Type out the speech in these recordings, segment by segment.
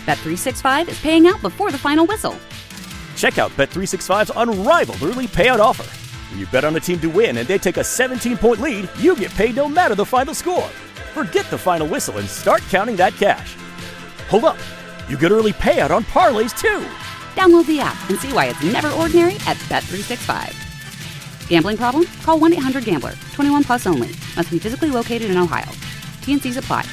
Bet365 is paying out before the final whistle. Check out Bet365's unrivaled early payout offer. When you bet on a team to win and they take a 17-point lead, you get paid no matter the final score. Forget the final whistle and start counting that cash. Hold up. You get early payout on parlays, too. Download the app and see why it's never ordinary at Bet365. Gambling problem? Call 1-800-GAMBLER. 21 plus only. Must be physically located in Ohio. T&Cs apply.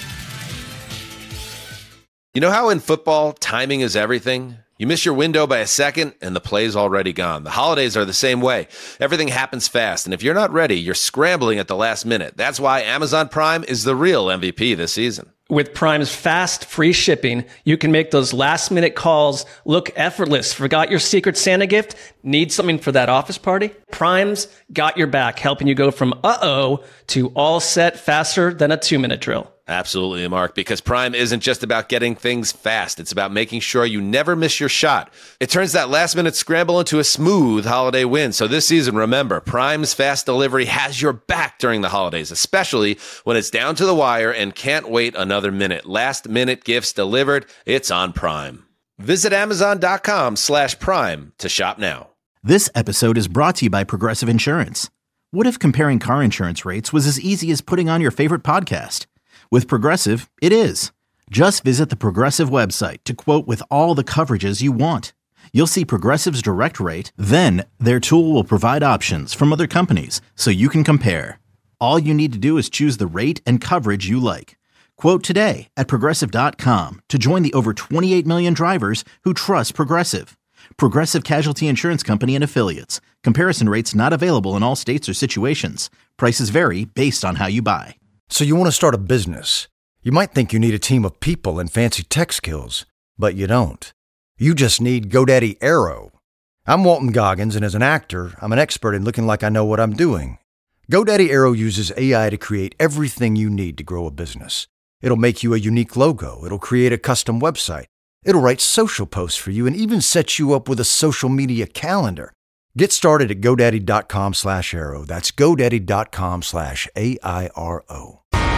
You know how in football, timing is everything? You miss your window by a second, and the play's already gone. The holidays are the same way. Everything happens fast, and if you're not ready, you're scrambling at the last minute. That's why Amazon Prime is the real MVP this season. With Prime's fast, free shipping, you can make those last-minute calls look effortless. Forgot your Secret Santa gift? Need something for that office party? Prime's got your back, helping you go from uh-oh to all set faster than a 2-minute drill. Absolutely, Mark, because Prime isn't just about getting things fast. It's about making sure you never miss your shot. It turns that last-minute scramble into a smooth holiday win. So this season, remember, Prime's fast delivery has your back during the holidays, especially when it's down to the wire and can't wait another minute. Last-minute gifts delivered, it's on Prime. Visit Amazon.com/Prime to shop now. This episode is brought to you by Progressive Insurance. What if comparing car insurance rates was as easy as putting on your favorite podcast? With Progressive, it is. Just visit the Progressive website to quote with all the coverages you want. You'll see Progressive's direct rate, then their tool will provide options from other companies so you can compare. All you need to do is choose the rate and coverage you like. Quote today at Progressive.com to join the over 28 million drivers who trust Progressive. Progressive Casualty Insurance Company and Affiliates. Comparison rates not available in all states or situations. Prices vary based on how you buy. So you want to start a business. You might think you need a team of people and fancy tech skills, but you don't. You just need GoDaddy Aero. I'm Walton Goggins, and as an actor, I'm an expert in looking like I know what I'm doing. GoDaddy Aero uses AI to create everything you need to grow a business. It'll make you a unique logo. It'll create a custom website. It'll write social posts for you and even set you up with a social media calendar. Get started at GoDaddy.com/Aero. That's GoDaddy.com/AIRO.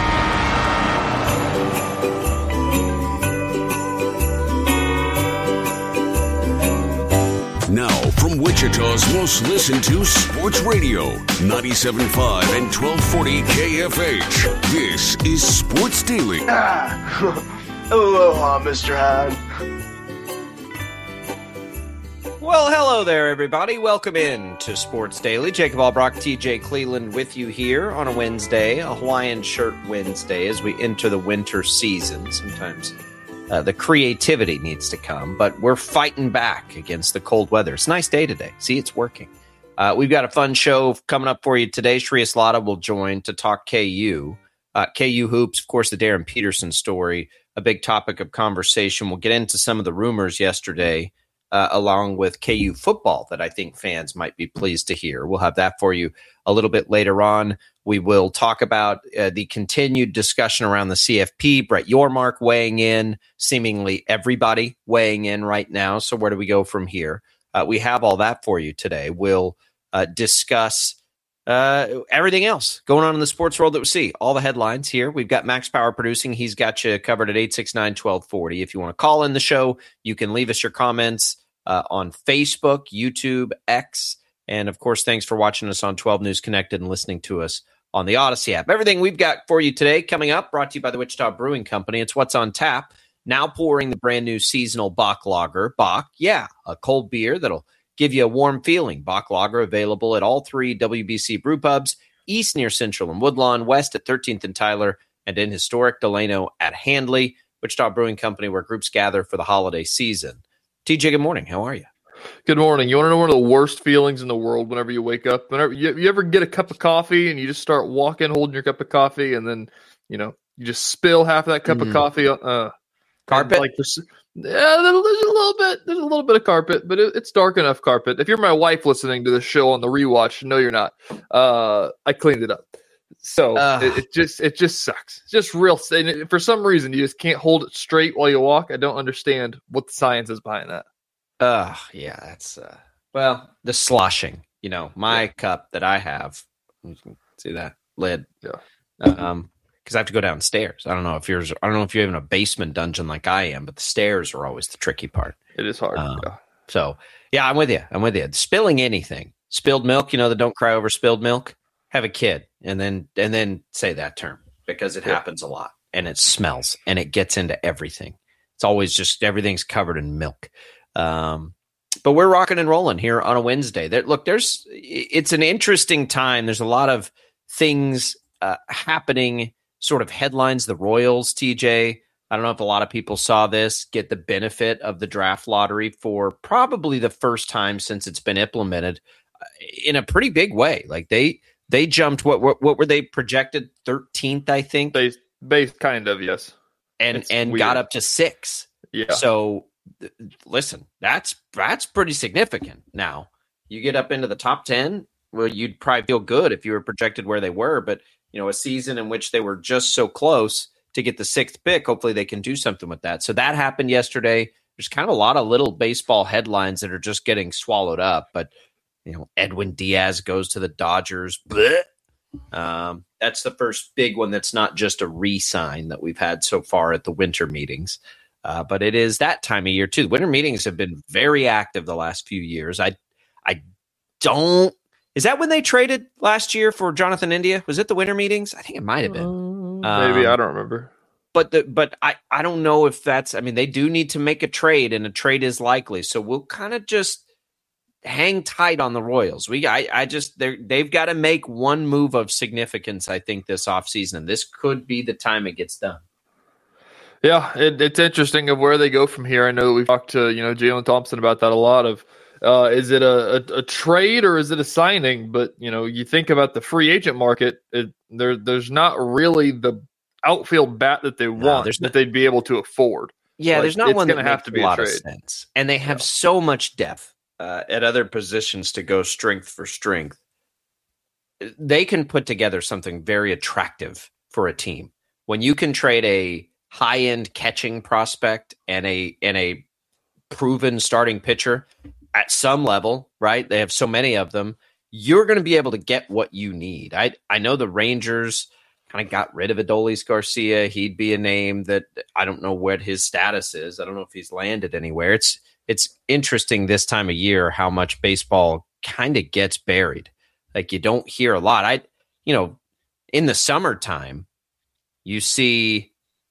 Now, from Wichita's most listened to sports radio, 97.5 and 1240 KFH, this is Sports Daily. Aloha, Mr. Hahn. Well, hello there, everybody. Welcome in to Sports Daily. Jacob Albrock, TJ Cleveland with you here on a Wednesday, a Hawaiian Shirt Wednesday, as we enter the winter season. Sometimes the creativity needs to come, but we're fighting back against the cold weather. It's a nice day today. See, it's working. We've got a fun show coming up for you today. Shreyas Laddha will join to talk KU. KU hoops, of course, the Darren Peterson story, a big topic of conversation. We'll get into some of the rumors yesterday, along with KU football that I think fans might be pleased to hear. We'll have that for you a little bit later on. We will talk about the continued discussion around the CFP, Brett Yormark weighing in, seemingly everybody weighing in right now. So where do we go from here? We have all that for you today. We'll discuss everything else going on in the sports world that we see. All the headlines here. We've got Max Power producing. He's got you covered at 869-1240. If you want to call in the show, you can leave us your comments on Facebook, YouTube, X, and of course, thanks for watching us on 12 News Connected and listening to us on the Odyssey app. Everything we've got for you today coming up, brought to you by the Wichita Brewing Company. It's What's on Tap. Now pouring the brand new seasonal Bach Lager. Bach, yeah, a cold beer that'll give you a warm feeling. Bach Lager available at all three WBC brew pubs, east near Central and Woodlawn, west at 13th and Tyler, and in historic Delano at Handley. Wichita Brewing Company, where groups gather for the holiday season. TJ, good morning. How are you? Good morning. You want to know one of the worst feelings in the world whenever you wake up? Whenever you ever get a cup of coffee and you just start walking, holding your cup of coffee, and then, you just spill half of that cup of coffee on carpet? Yeah, there's a little bit of carpet, but it's dark enough carpet. If you're my wife listening to this show on the rewatch, no, you're not. I cleaned it up. So it just sucks. It's just real. For some reason, you just can't hold it straight while you walk. I don't understand what the science is behind that. Yeah, that's the sloshing. My cup that I have. You can see that lid. Yeah. because I have to go downstairs. I don't know if you're in a basement dungeon like I am, but the stairs are always the tricky part. It is hard. So yeah, I'm with you. Spilling anything, spilled milk, the don't cry over spilled milk. Have a kid and then say that term, because it happens a lot, and it smells and it gets into everything. It's always just everything's covered in milk. But we're rocking and rolling here on a Wednesday. It's an interesting time. There's a lot of things happening, sort of headlines. The Royals, TJ, I don't know if a lot of people saw this, get the benefit of the draft lottery for probably the first time since it's been implemented in a pretty big way. Like they jumped, what were they projected? 13th, I think. Base kind of, yes. And got up to 6. Yeah. So listen, that's pretty significant. Now you get up into the top 10. Well, you'd probably feel good if you were projected where they were, but a season in which they were just so close to get the 6th pick, hopefully they can do something with that. So that happened yesterday. There's kind of a lot of little baseball headlines that are just getting swallowed up, but Edwin Diaz goes to the Dodgers. That's the first big one that's not just a re-sign that we've had so far at the winter meetings. But it is that time of year too. The winter meetings have been very active the last few years. Is that when they traded last year for Jonathan India? Was it the winter meetings? I think it might have been. Maybe, I don't remember. But I don't know if that's, they do need to make a trade, and a trade is likely. So we'll kind of just hang tight on the Royals. They've got to make one move of significance, I think, this offseason. And this could be the time it gets done. Yeah, it's interesting of where they go from here. I know that we've talked to Jalen Thompson about that a lot. Of is it a trade or is it a signing? But you think about the free agent market, there's not really the outfield bat that they want that they'd be able to afford. Yeah, there's not one that's going to have to be a trade. Sense. And they have so much depth at other positions to go strength for strength. They can put together something very attractive for a team when you can trade a high-end catching prospect and a proven starting pitcher at some level, right? They have so many of them. You're going to be able to get what you need. I know the Rangers kind of got rid of Adolis Garcia. He'd be a name that I don't know what his status is. I don't know if he's landed anywhere. It's interesting this time of year how much baseball kind of gets buried. Like you don't hear a lot. In the summertime, you see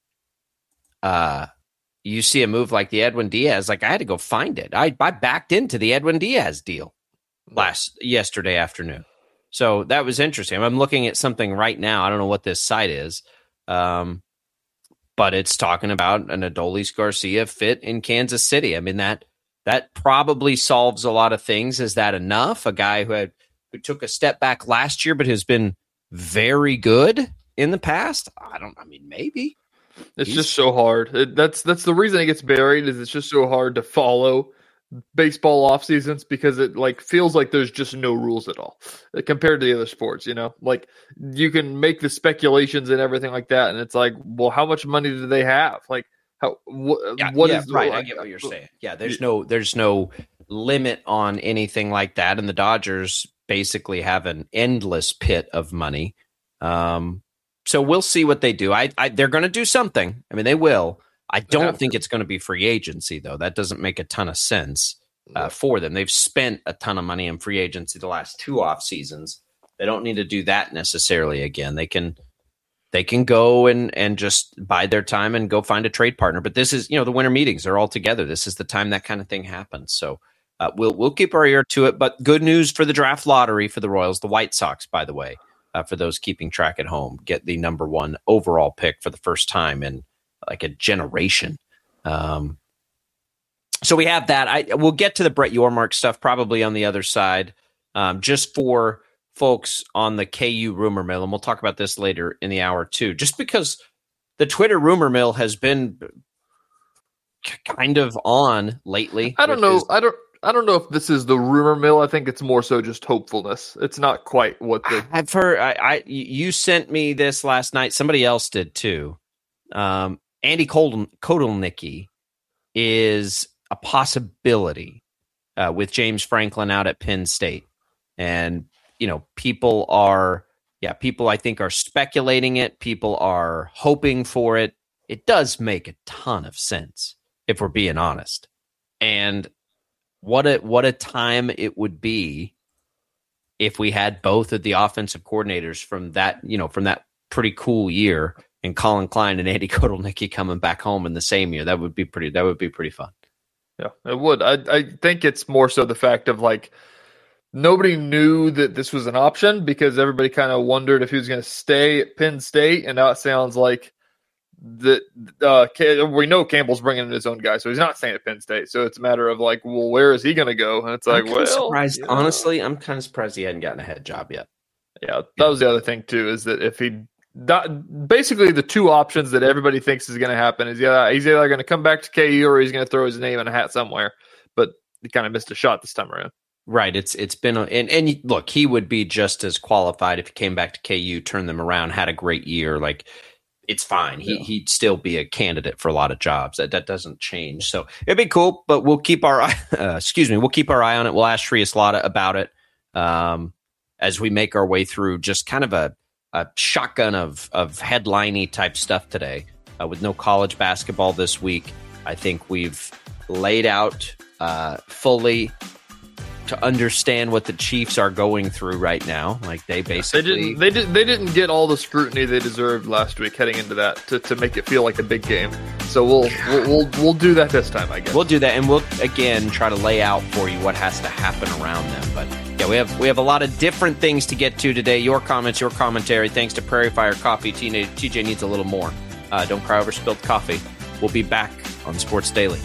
a move like the Edwin Diaz. Like I had to go find it. I backed into the Edwin Diaz deal yesterday afternoon. So that was interesting. I'm looking at something right now. I don't know what this site is, but it's talking about an Adolis Garcia fit in Kansas City. That probably solves a lot of things. Is that enough? A guy who took a step back last year, but has been very good in the past. Maybe. It's just so hard. That's the reason it gets buried. Is it's just so hard to follow baseball off seasons because it feels like there's just no rules at all compared to the other sports. Like you can make the speculations and everything like that, and it's like, well, how much money do they have? Like what is right? I get what you're saying. Yeah, there's no limit on anything like that, and the Dodgers basically have an endless pit of money. So we'll see what they do. They're going to do something. They will. I don't think it's going to be free agency, though. That doesn't make a ton of sense for them. They've spent a ton of money in free agency the last 2 off seasons. They don't need to do that necessarily again. They can go and just bide their time and go find a trade partner. But this is, the winter meetings are all together. This is the time that kind of thing happens. So we'll keep our ear to it. But good news for the draft lottery for the Royals. The White Sox, by the way, for those keeping track at home, get the number 1 overall pick for the first time in like a generation. So we have that. We'll get to the Brett Yormark stuff probably on the other side. Just for folks on the KU rumor mill, and we'll talk about this later in the hour too, just because the Twitter rumor mill has been kind of on lately. I don't know if this is the rumor mill. I think it's more so just hopefulness. It's not quite what I've heard. You sent me this last night. Somebody else did too. Andy Kotelnicki is a possibility with James Franklin out at Penn State. And, people are yeah, people I think are speculating it. People are hoping for it. It does make a ton of sense if we're being honest. And what a time it would be if we had both of the offensive coordinators from that pretty cool year, and Colin Klein and Andy Kotelnicki coming back home in the same year. That would be pretty fun. Yeah, it would. I think it's more so the fact of like nobody knew that this was an option because everybody kind of wondered if he was going to stay at Penn State, and now it sounds like that we know Campbell's bringing in his own guy, so he's not staying at Penn State. So it's a matter of like, well, where is he going to go? And it's like, surprised. Yeah. Honestly, I'm kind of surprised he hadn't gotten a head job yet. Yeah, that was the other thing too, is that if he basically the two options that everybody thinks is going to happen is he's either going to come back to KU or he's going to throw his name in a hat somewhere. But he kind of missed a shot this time around. Right. It's been and look, he would be just as qualified if he came back to KU, turned them around, had a great year. Like, it's fine. He'd still be a candidate for a lot of jobs. That doesn't change. So it'd be cool, but we'll keep our eye. We'll keep our eye on it. We'll ask Sri Aslata about it as we make our way through just kind of a shotgun of headliney type stuff today. With no college basketball this week, I think we've laid out fully to understand what the Chiefs are going through right now. Like, they basically they didn't get all the scrutiny they deserved last week heading into that to make it feel like a big game. So we'll do that this time, I guess. We'll do that, and we'll again try to lay out for you what has to happen around them. But yeah, we have a lot of different things to get to today. Your comments, your commentary. Thanks to Prairie Fire Coffee. TJ needs a little more. Don't cry over spilled coffee. We'll be back on Sports Daily.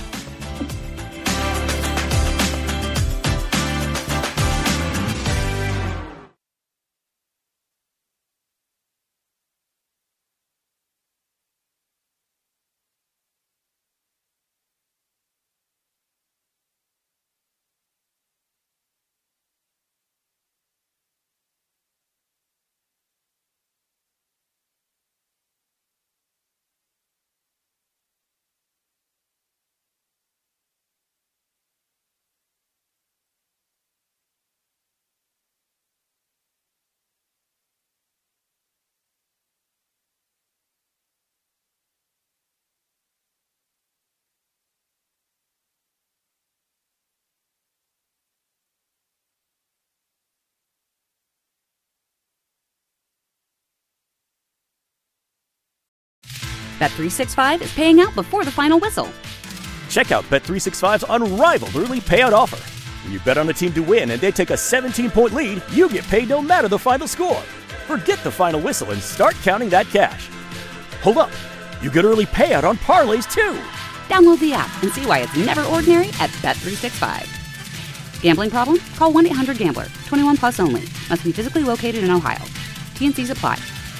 Bet365 is paying out before the final whistle. Check out Bet365's unrivaled early payout offer. When you bet on a team to win and they take a 17-point lead, you get paid no matter the final score. Forget the final whistle and start counting that cash. Hold up. You get early payout on parlays, too. Download the app and see why it's never ordinary at Bet365. Gambling problem? Call 1-800-GAMBLER. 21 plus only. Must be physically located in Ohio. T&Cs apply.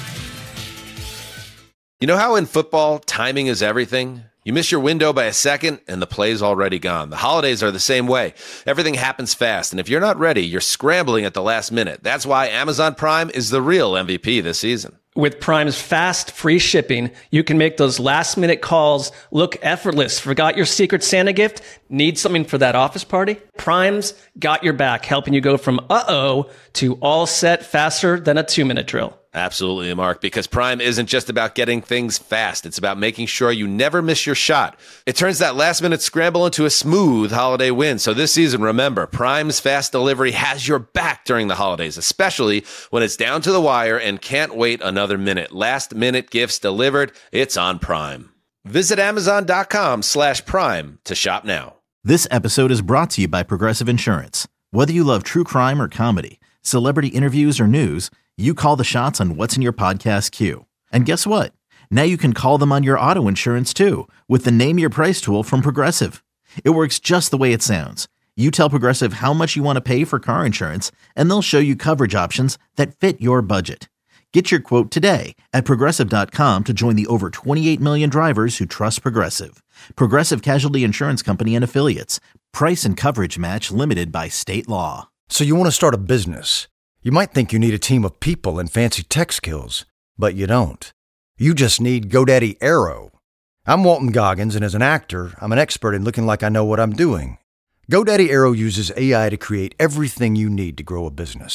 You know how in football, timing is everything? You miss your window by a second, and the play's already gone. The holidays are the same way. Everything happens fast, and if you're not ready, you're scrambling at the last minute. That's why Amazon Prime is the real MVP this season. With Prime's fast, free shipping, you can make those last-minute calls look effortless. Forgot your Secret Santa gift? Need something for that office party? Prime's got your back, helping you go from uh-oh to all set faster than a 2-minute drill. Absolutely, Mark, because Prime isn't just about getting things fast. It's about making sure you never miss your shot. It turns that last-minute scramble into a smooth holiday win. So this season, remember, Prime's fast delivery has your back during the holidays, especially when it's down to the wire and can't wait another minute. Last-minute gifts delivered. It's on Prime. Visit Amazon.com/Prime to shop now. This episode is brought to you by Progressive Insurance. Whether you love true crime or comedy, celebrity interviews or news, you call the shots on what's in your podcast queue. And guess what? Now you can call them on your auto insurance too with the Name Your Price tool from Progressive. It works just the way it sounds. You tell Progressive how much you want to pay for car insurance, and they'll show you coverage options that fit your budget. Get your quote today at Progressive.com to join the over 28 million drivers who trust Progressive. Progressive Casualty Insurance Company and Affiliates. Price and coverage match limited by state law. So you want to start a business. You might think you need a team of people and fancy tech skills, but you don't. You just need GoDaddy Aero. I'm Walton Goggins, and as an actor, I'm an expert in looking like I know what I'm doing. GoDaddy Aero uses AI to create everything you need to grow a business.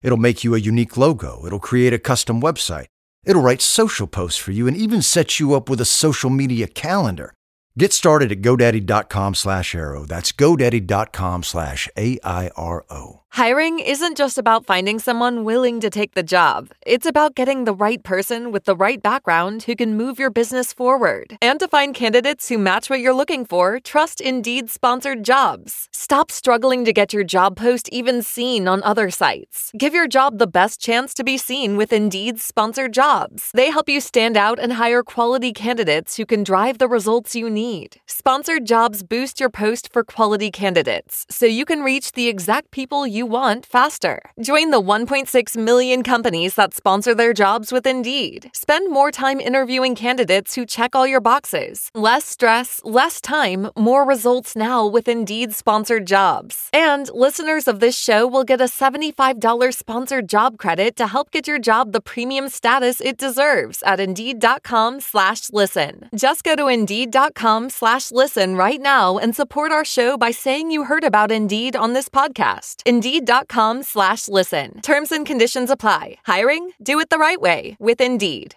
It'll make you a unique logo. It'll create a custom website. It'll write social posts for you and even set you up with a social media calendar. Get started at GoDaddy.com/Airo. That's GoDaddy.com/AIRO. Hiring isn't just about finding someone willing to take the job. It's about getting the right person with the right background who can move your business forward. And to find candidates who match what you're looking for, trust Indeed-sponsored jobs. Stop struggling to get your job post even seen on other sites. Give your job the best chance to be seen with Indeed-sponsored jobs. They help you stand out and hire quality candidates who can drive the results you need. Sponsored jobs boost your post for quality candidates, so you can reach the exact people you want faster. Join the 1.6 million companies that sponsor their jobs with Indeed. Spend more time interviewing candidates who check all your boxes. Less stress, less time, more results now with Indeed sponsored jobs. And listeners of this show will get a $75 sponsored job credit to help get your job the premium status it deserves at Indeed.com/listen. Just go to Indeed.com/listen right now and support our show by saying you heard about Indeed on this podcast. Indeed.com/listen. Terms and conditions apply. Hiring? Do it the right way with Indeed.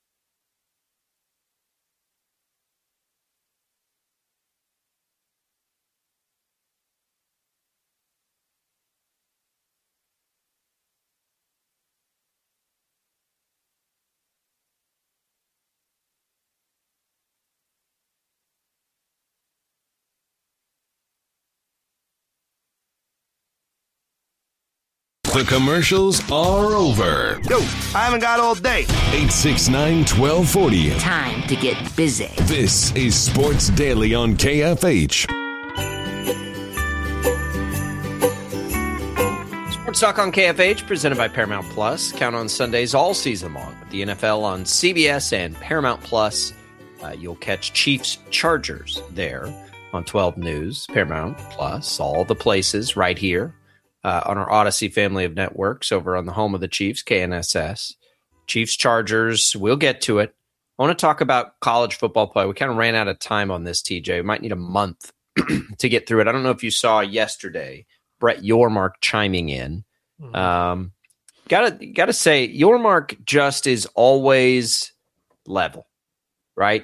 The commercials are over. Yo, I haven't got all day. 869-1240. Time to get busy. This is Sports Daily on KFH. Sports Talk on KFH, presented by Paramount Plus. Count on Sundays all season long with the NFL on CBS and Paramount Plus. You'll catch Chiefs Chargers there on 12 News, Paramount Plus, all the places right here. On our Odyssey family of networks over on the home of the Chiefs, KNSS. Chiefs, Chargers, we'll get to it. I want to talk about college football play. We kind of ran out of time on this, TJ. We might need a month to get through it. I don't know if you saw yesterday, Brett Yormark chiming in. Gotta say, Yormark just is always level, right?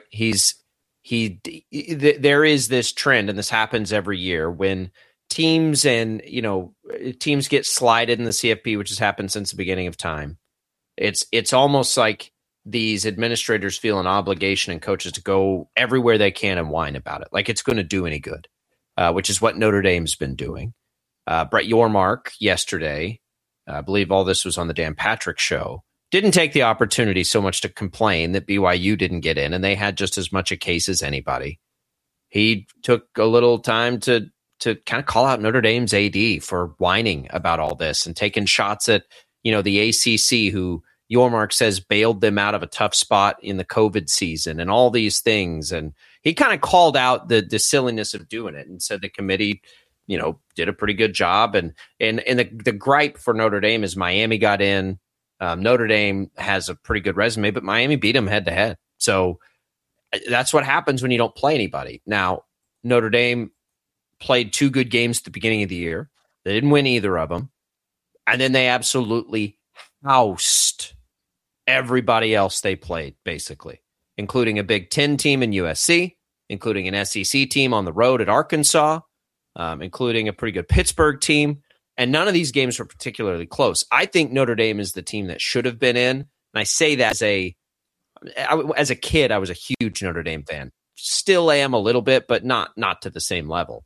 There is this trend, and this happens every year when teams get slided in the CFP, which has happened since the beginning of time. It's almost like these administrators feel an obligation and coaches to go everywhere they can and whine about it, like it's going to do any good, which is what Notre Dame's been doing. Brett Yormark yesterday, I believe all this was on the Dan Patrick show, didn't take the opportunity so much to complain that BYU didn't get in, and they had just as much a case as anybody. He took a little time to kind of call out Notre Dame's AD for whining about all this and taking shots at, the ACC, who Yormark says bailed them out of a tough spot in the COVID season and all these things. And he kind of called out the silliness of doing it and said the committee, did a pretty good job. And the gripe for Notre Dame is Miami got in. Notre Dame has a pretty good resume, but Miami beat them head to head. So that's what happens when you don't play anybody. Now, Notre Dame played two good games at the beginning of the year. They didn't win either of them. And then they absolutely housed everybody else they played, basically, including a Big Ten team in USC, including an SEC team on the road at Arkansas, including a pretty good Pittsburgh team. And none of these games were particularly close. I think Notre Dame is the team that should have been in. And I say that as a kid, I was a huge Notre Dame fan. Still am a little bit, but not to the same level.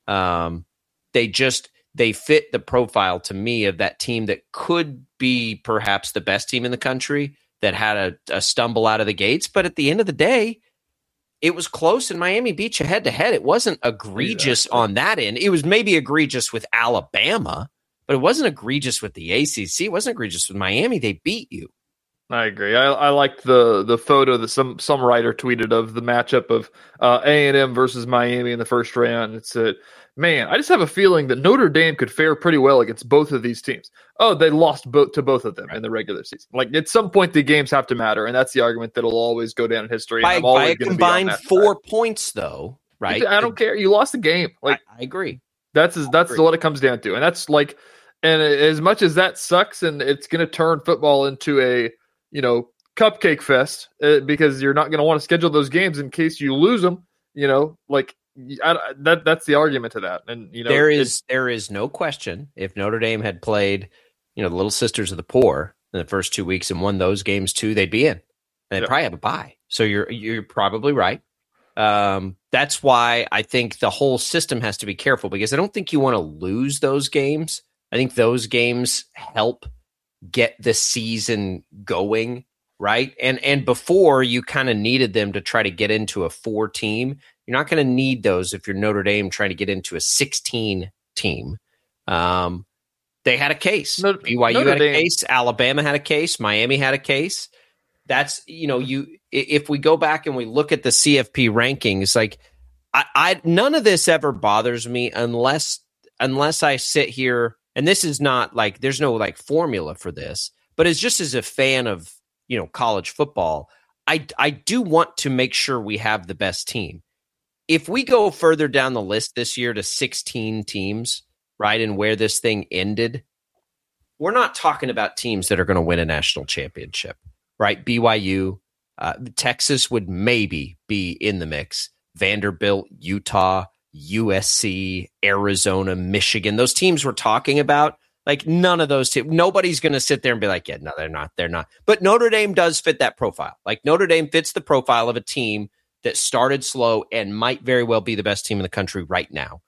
They fit the profile to me of that team that could be perhaps the best team in the country that had a stumble out of the gates. But at the end of the day, it was close and Miami beat you head to head. It wasn't egregious on that end. It was maybe egregious with Alabama, but it wasn't egregious with the ACC. It wasn't egregious with Miami. They beat you. I agree. I liked the photo that some writer tweeted of the matchup of A&M versus Miami in the first round. It said, man, I just have a feeling that Notre Dame could fare pretty well against both of these teams. Oh, they lost to both of them in the regular season. Like, at some point, the games have to matter, and that's the argument that'll always go down in history. By a combined 4 points, though, right? I don't care. You lost the game. Like, I agree. That's what it comes down to, and that's like And as much as that sucks, and it's going to turn football into a, cupcake fest because you're not going to want to schedule those games in case you lose them, that's the argument to that. And, there is no question if Notre Dame had played, the Little Sisters of the Poor in the first 2 weeks and won those games too, they'd be in. They'd probably have a bye. So you're probably right. That's why I think the whole system has to be careful, because I don't think you want to lose those games. I think those games help get the season going, right? And before, you kind of needed them to try to get into a 4 team. You're not going to need those if you're Notre Dame trying to get into a 16 team. They had a case. BYU had a case. Alabama had a case. Miami had a case. That's, if we go back and we look at the CFP rankings, like I none of this ever bothers me unless I sit here, and this is not like, there's no like formula for this, but it's just as a fan of, college football, I do want to make sure we have the best team. If we go further down the list this year to 16 teams, right, and where this thing ended, we're not talking about teams that are going to win a national championship. Right, BYU, Texas would maybe be in the mix. Vanderbilt, Utah, USC, Arizona, Michigan. Those teams we're talking about, like none of those teams, nobody's going to sit there and be like, yeah, no, they're not. They're not. But Notre Dame does fit that profile. Like Notre Dame fits the profile of a team that started slow and might very well be the best team in the country right now.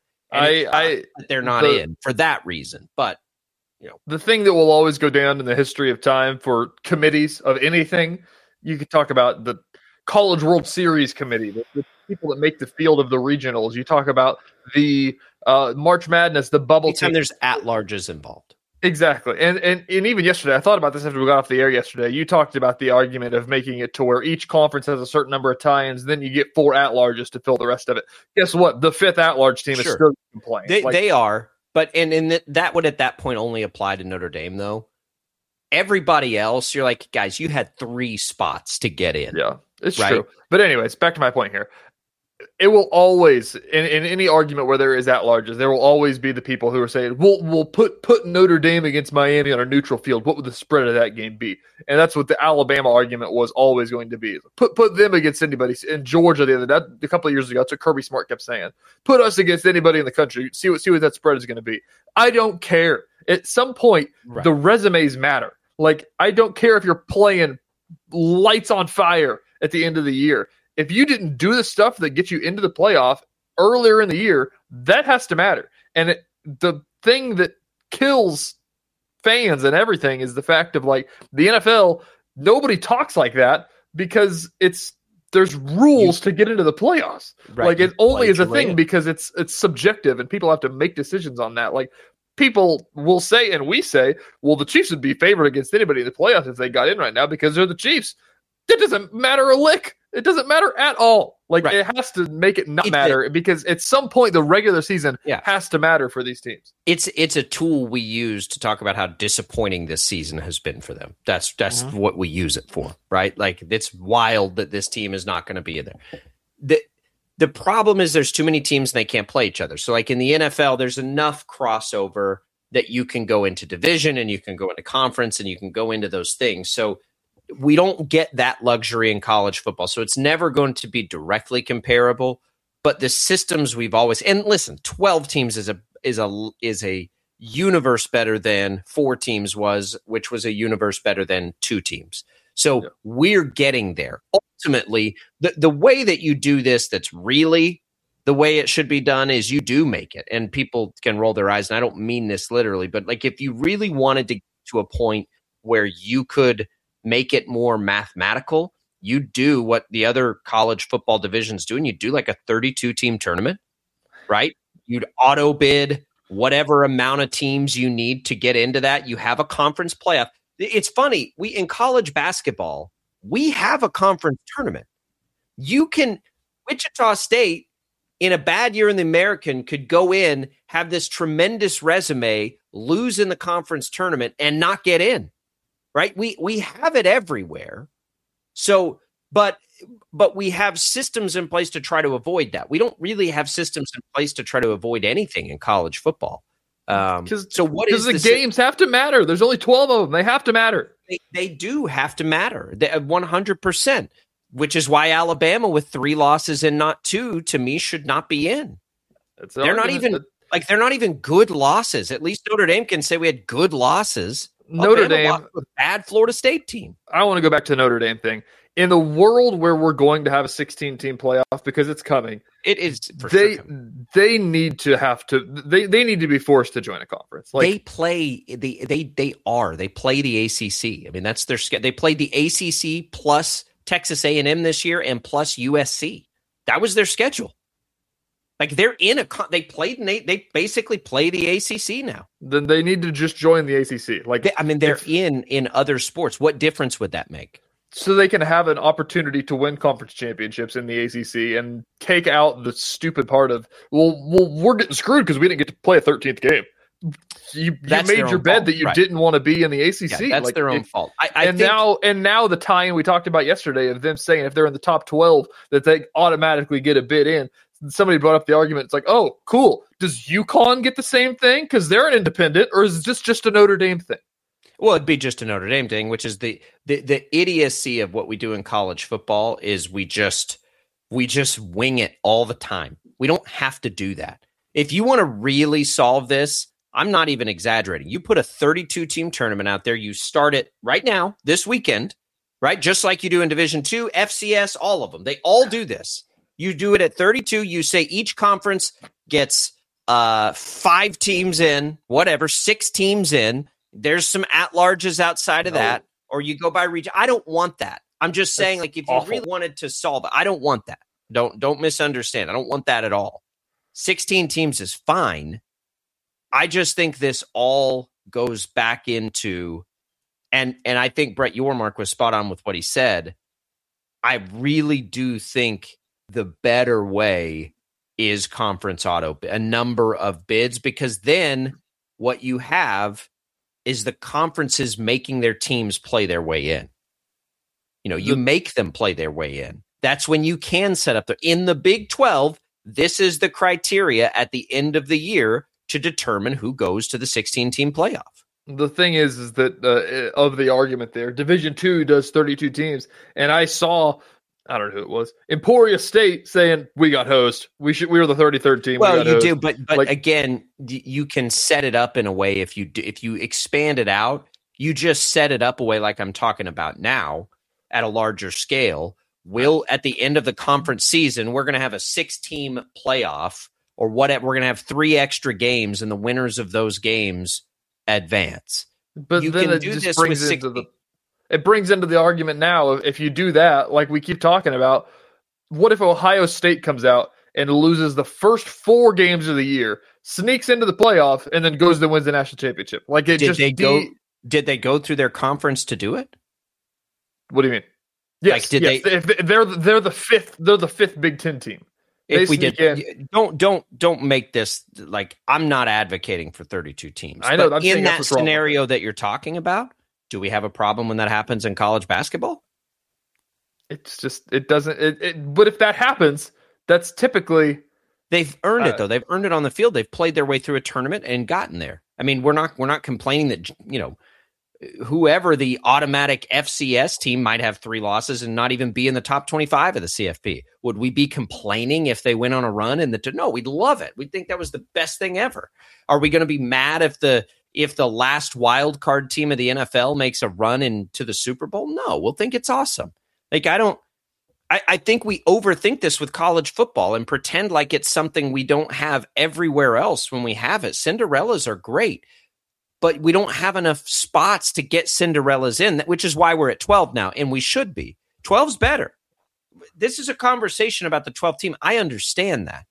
And they're not in for that reason, but. The thing that will always go down in the history of time for committees of anything, you could talk about the College World Series committee, the people that make the field of the regionals. You talk about the March Madness, the bubble team. There's at-larges involved. Exactly. And even yesterday, I thought about this after we got off the air yesterday. You talked about the argument of making it to where each conference has a certain number of tie-ins, then you get 4 at-larges to fill the rest of it. Guess what? The 5th at-large team is still playing. They are. But that would at that point only apply to Notre Dame, though. Everybody else, you're like, guys, you had 3 spots to get in. Yeah, it's true. But anyways, back to my point here. It will always, in any argument where there is at-larges, there will always be the people who are saying, we'll put Notre Dame against Miami on a neutral field. What would the spread of that game be? And that's what the Alabama argument was always going to be. Put them against anybody. In Georgia a couple of years ago, that's what Kirby Smart kept saying. Put us against anybody in the country. See what that spread is going to be. I don't care. At some point, the resumes matter. Like, I don't care if you're playing lights on fire at the end of the year. If you didn't do the stuff that gets you into the playoff earlier in the year, that has to matter. And the thing that kills fans and everything is the fact of, like, the NFL, nobody talks like that because there's rules to get into the playoffs. Right. Like, it only is a thing because it's subjective and people have to make decisions on that. Like, people will say, and we say, well, the Chiefs would be favored against anybody in the playoffs if they got in right now because they're the Chiefs. That doesn't matter a lick. It doesn't matter at all. Like, it has to make it not matter because at some point the regular season has to matter for these teams. It's a tool we use to talk about how disappointing this season has been for them. That's what we use it for, right? Like, it's wild that this team is not going to be in there. The problem is there's too many teams and they can't play each other. So, like in the NFL, there's enough crossover that you can go into division and you can go into conference and you can go into those things. So we don't get that luxury in college football. So it's never going to be directly comparable, but the systems we've always, and listen, 12 teams is a universe better than 4 teams was, which was a universe better than 2 teams. So we're getting there. Ultimately, the way that you do this, that's really the way it should be done, is you do make it, and people can roll their eyes. And I don't mean this literally, but like, if you really wanted to get to a point where you could make it more mathematical, you do what the other college football divisions do, and you do like a 32-team tournament, right? You'd auto bid whatever amount of teams you need to get into that. You have a conference playoff. It's funny, in college basketball, we have a conference tournament. Wichita State, in a bad year in the American, could go in, have this tremendous resume, lose in the conference tournament, and not get in. Right? We have it everywhere. So, but we have systems in place to try to avoid that. We don't really have systems in place to try to avoid anything in college football. So what is the games have to matter? There's only 12 of them. They have to matter. They do have to matter. 100%. Which is why Alabama with 3 losses and not 2 to me should not be in. They're not even good losses. At least Notre Dame can say we had good losses. Notre Dame, a bad Florida State team. I want to go back to the Notre Dame thing. In the world where we're going to have a 16-team playoff, because it's coming, it is. They need to be forced to join a conference. They play They play the ACC. I mean, that's their schedule. They played the ACC plus Texas A&M this year and plus USC. That was their schedule. Like they're in they basically play the ACC now. Then they need to just join the ACC. They're in other sports. What difference would that make? So they can have an opportunity to win conference championships in the ACC and take out the stupid part of, we're getting screwed because we didn't get to play a 13th game. You made your bed that you didn't want to be in the ACC. Yeah, that's their own fault. Now the tie-in we talked about yesterday of them saying if they're in the top 12 that they automatically get a bid in. Somebody brought up the argument. It's like, oh, cool. Does UConn get the same thing because they're an independent, or is this just a Notre Dame thing? Well, it'd be just a Notre Dame thing, which is the idiocy of what we do in college football is we just wing it all the time. We don't have to do that. If you want to really solve this, I'm not even exaggerating. You put a 32-team tournament out there. You start it right now, this weekend, right? Just like you do in Division II, FCS, all of them. They all do this. You do it at 32. You say each conference gets 5 teams in, 6 teams in. There's some at-larges outside of that, or you go by region. I don't want that. I'm just saying, if you really wanted to solve it, I don't want that. Don't misunderstand. I don't want that at all. 16 teams is fine. I just think this all goes back into, and I think Brett Yormark was spot on with what he said. I really do think the better way is conference auto, a number of bids, because then what you have is the conferences making their teams play their way in. You make them play their way in. That's when you can set up in the Big 12. This is the criteria at the end of the year to determine who goes to the 16-team playoff. The thing is that of the argument there, Division II does 32 teams, and I saw, I don't know who it was, Emporia State saying we got hosed. We were the 33rd team. Well, you do, but again, you can set it up in a way if you expand it out, you just set it up a way like I'm talking about now at a larger scale. At the end of the conference season, we're going to have a 6-team playoff or whatever. We're going to have 3 extra games, and the winners of those games advance. But you can do this with 60. It brings into the argument now, if you do that, like we keep talking about, what if Ohio State comes out and loses the first 4 games of the year, sneaks into the playoff, and then goes and wins the national championship? Did they go through their conference to do it? What do you mean? Yes, they're the fifth Big Ten team. If we did, don't make this like I'm not advocating for 32 teams. I know. But in that scenario that you're talking about, do we have a problem when that happens in college basketball? It's just it doesn't. But if that happens, that's typically they've earned it though. They've earned it on the field. They've played their way through a tournament and gotten there. I mean, we're not complaining that whoever the automatic FCS team might have 3 losses and not even be in the top 25 of the CFP. Would we be complaining if they went on a run? No, we'd love it. We'd think that was the best thing ever. Are we going to be mad if the last wild card team of the NFL makes a run into the Super Bowl? No, we'll think it's awesome. I think we overthink this with college football and pretend like it's something we don't have everywhere else when we have it. Cinderellas are great, but we don't have enough spots to get Cinderellas in, which is why we're at 12 now, and we should be. 12's better. This is a conversation about the 12th team. I understand that.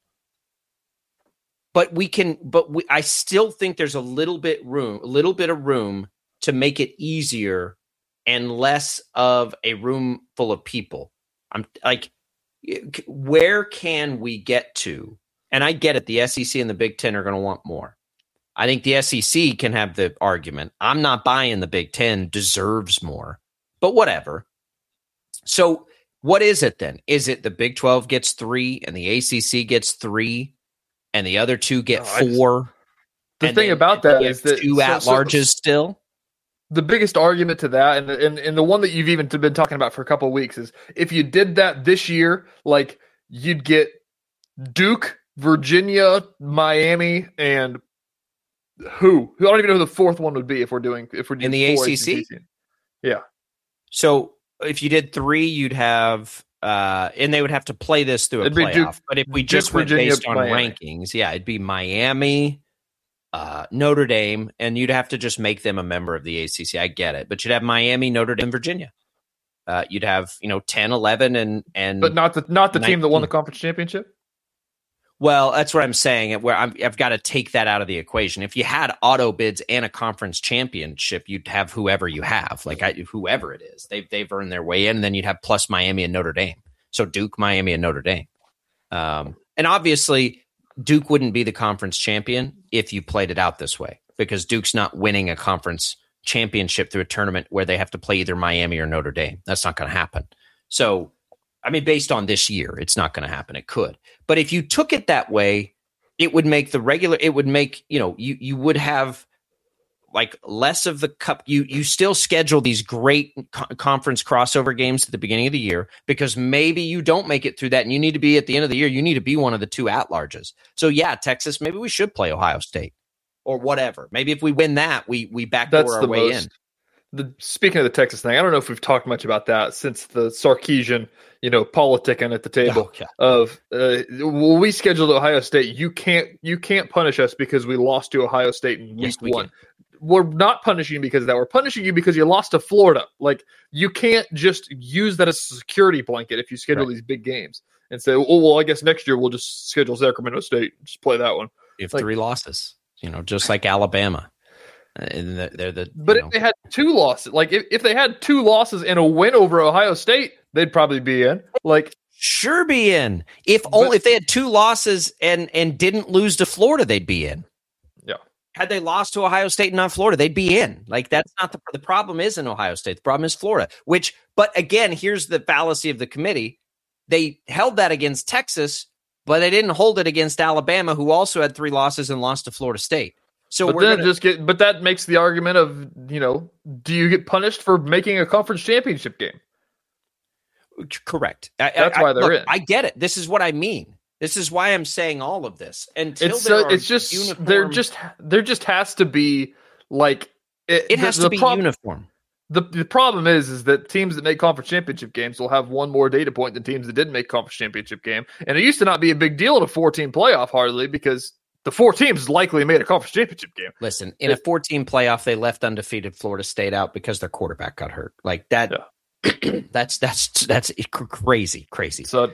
But I still think there's a little bit of room to make it easier and less of a room full of people. I'm like, where can we get to? And I get it. The SEC and the Big Ten are going to want more. I think the SEC can have the argument. I'm not buying the Big Ten deserves more, but whatever. So what is it then? Is it the Big 12 gets 3 and the ACC gets 3 and the other 2 get 4? The thing about that is that two at-larges still. The biggest argument to that, and the one that you've even been talking about for a couple of weeks, is if you did that this year, like you'd get Duke, Virginia, Miami, and who? I don't even know who the fourth one would be if we're doing in the ACC. Yeah. So if you did 3, you'd have, and they would have to play this through a playoff. Duke, but if we just went based on rankings, it'd be Miami, Notre Dame, and you'd have to just make them a member of the ACC. I get it, but you'd have Miami, Notre Dame, Virginia. You'd have 10, 11, and but not the 19. Team that won the conference championship. Well, that's what I'm saying. Where I've got to take that out of the equation. If you had auto bids and a conference championship, you'd have whoever you have, whoever it is. They've earned their way in, and then you'd have plus Miami and Notre Dame. So Duke, Miami, and Notre Dame. And obviously, Duke wouldn't be the conference champion if you played it out this way, because Duke's not winning a conference championship through a tournament where they have to play either Miami or Notre Dame. That's not going to happen. So, I mean, based on this year, it's not going to happen. It could. But if you took it that way, it would make you would have like less of the cup. You still schedule these great conference crossover games at the beginning of the year, because maybe you don't make it through that and you need to be at the end of the year. You need to be one of the 2 at-larges. So yeah, Texas, maybe we should play Ohio State or whatever. Maybe if we win that, we backdoor our way in. Speaking of the Texas thing, I don't know if we've talked much about that since the Sarkeesian, politicking at the table of we scheduled Ohio State. You can't punish us because we lost to Ohio State in week 1. We're not punishing you because of that. We're punishing you because you lost to Florida. Like, you can't just use that as a security blanket if you schedule these big games and say, oh, well, I guess next year we'll just schedule Sacramento State, just play that one. If 3 losses, just like Alabama. If they had 2 losses, like if they had 2 losses and a win over Ohio State, they'd probably be in. Like, sure, be in. If they had 2 losses and didn't lose to Florida, they'd be in. Yeah. Had they lost to Ohio State and not Florida, they'd be in. Like, that's not the problem. Isn't Ohio State? The problem is Florida. But again, here's the fallacy of the committee. They held that against Texas, but they didn't hold it against Alabama, who also had 3 losses and lost to Florida State. So but that makes the argument of, do you get punished for making a conference championship game? Correct. That's why they're in. I get it. This is what I mean. This is why I'm saying all of this. There just has to be like it has to be uniform. The problem is that teams that make conference championship games will have one more data point than teams that didn't make conference championship game. And it used to not be a big deal in a 4-team playoff hardly, because the 4 teams likely made a conference championship game. Listen, in a 14 playoff, they left undefeated Florida State out because their quarterback got hurt. Like that. Yeah. That's crazy. So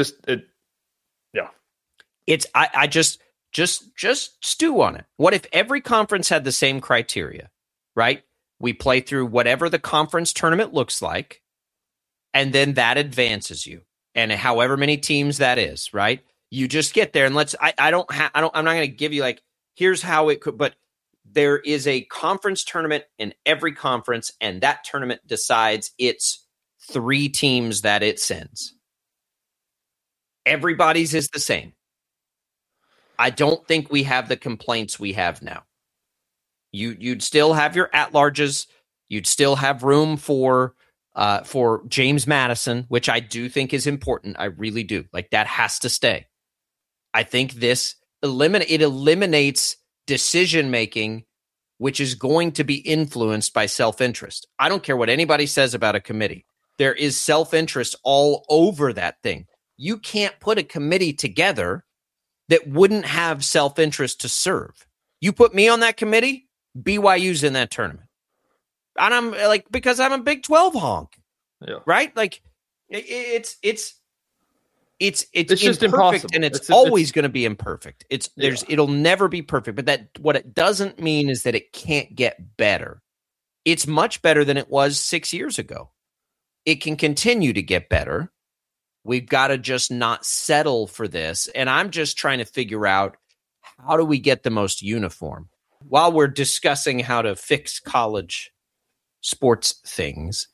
I just stew on it. What if every conference had the same criteria, right? We play through whatever the conference tournament looks like, and then that advances you, and however many teams that is, right? You just get there, and I'm not going to give you like, here's how it could, but there is a conference tournament in every conference, and that tournament decides it's 3 teams that it sends. Everybody's is the same. I don't think we have the complaints we have now. You'd still have your at-larges. You'd still have room for James Madison, which I do think is important. I really do. Like, that has to stay. I think this eliminates decision-making, which is going to be influenced by self-interest. I don't care what anybody says about a committee. There is self-interest all over that thing. You can't put a committee together that wouldn't have self-interest to serve. You put me on that committee, BYU's in that tournament. And I'm like, because I'm a Big 12 honk. Yeah. Right? Like, it's just impossible, and it's always going to be imperfect. It'll never be perfect, but what it doesn't mean is that it can't get better. It's much better than it was 6 years ago. It can continue to get better. We've got to just not settle for this. And I'm just trying to figure out, how do we get the most uniform while we're discussing how to fix college sports things.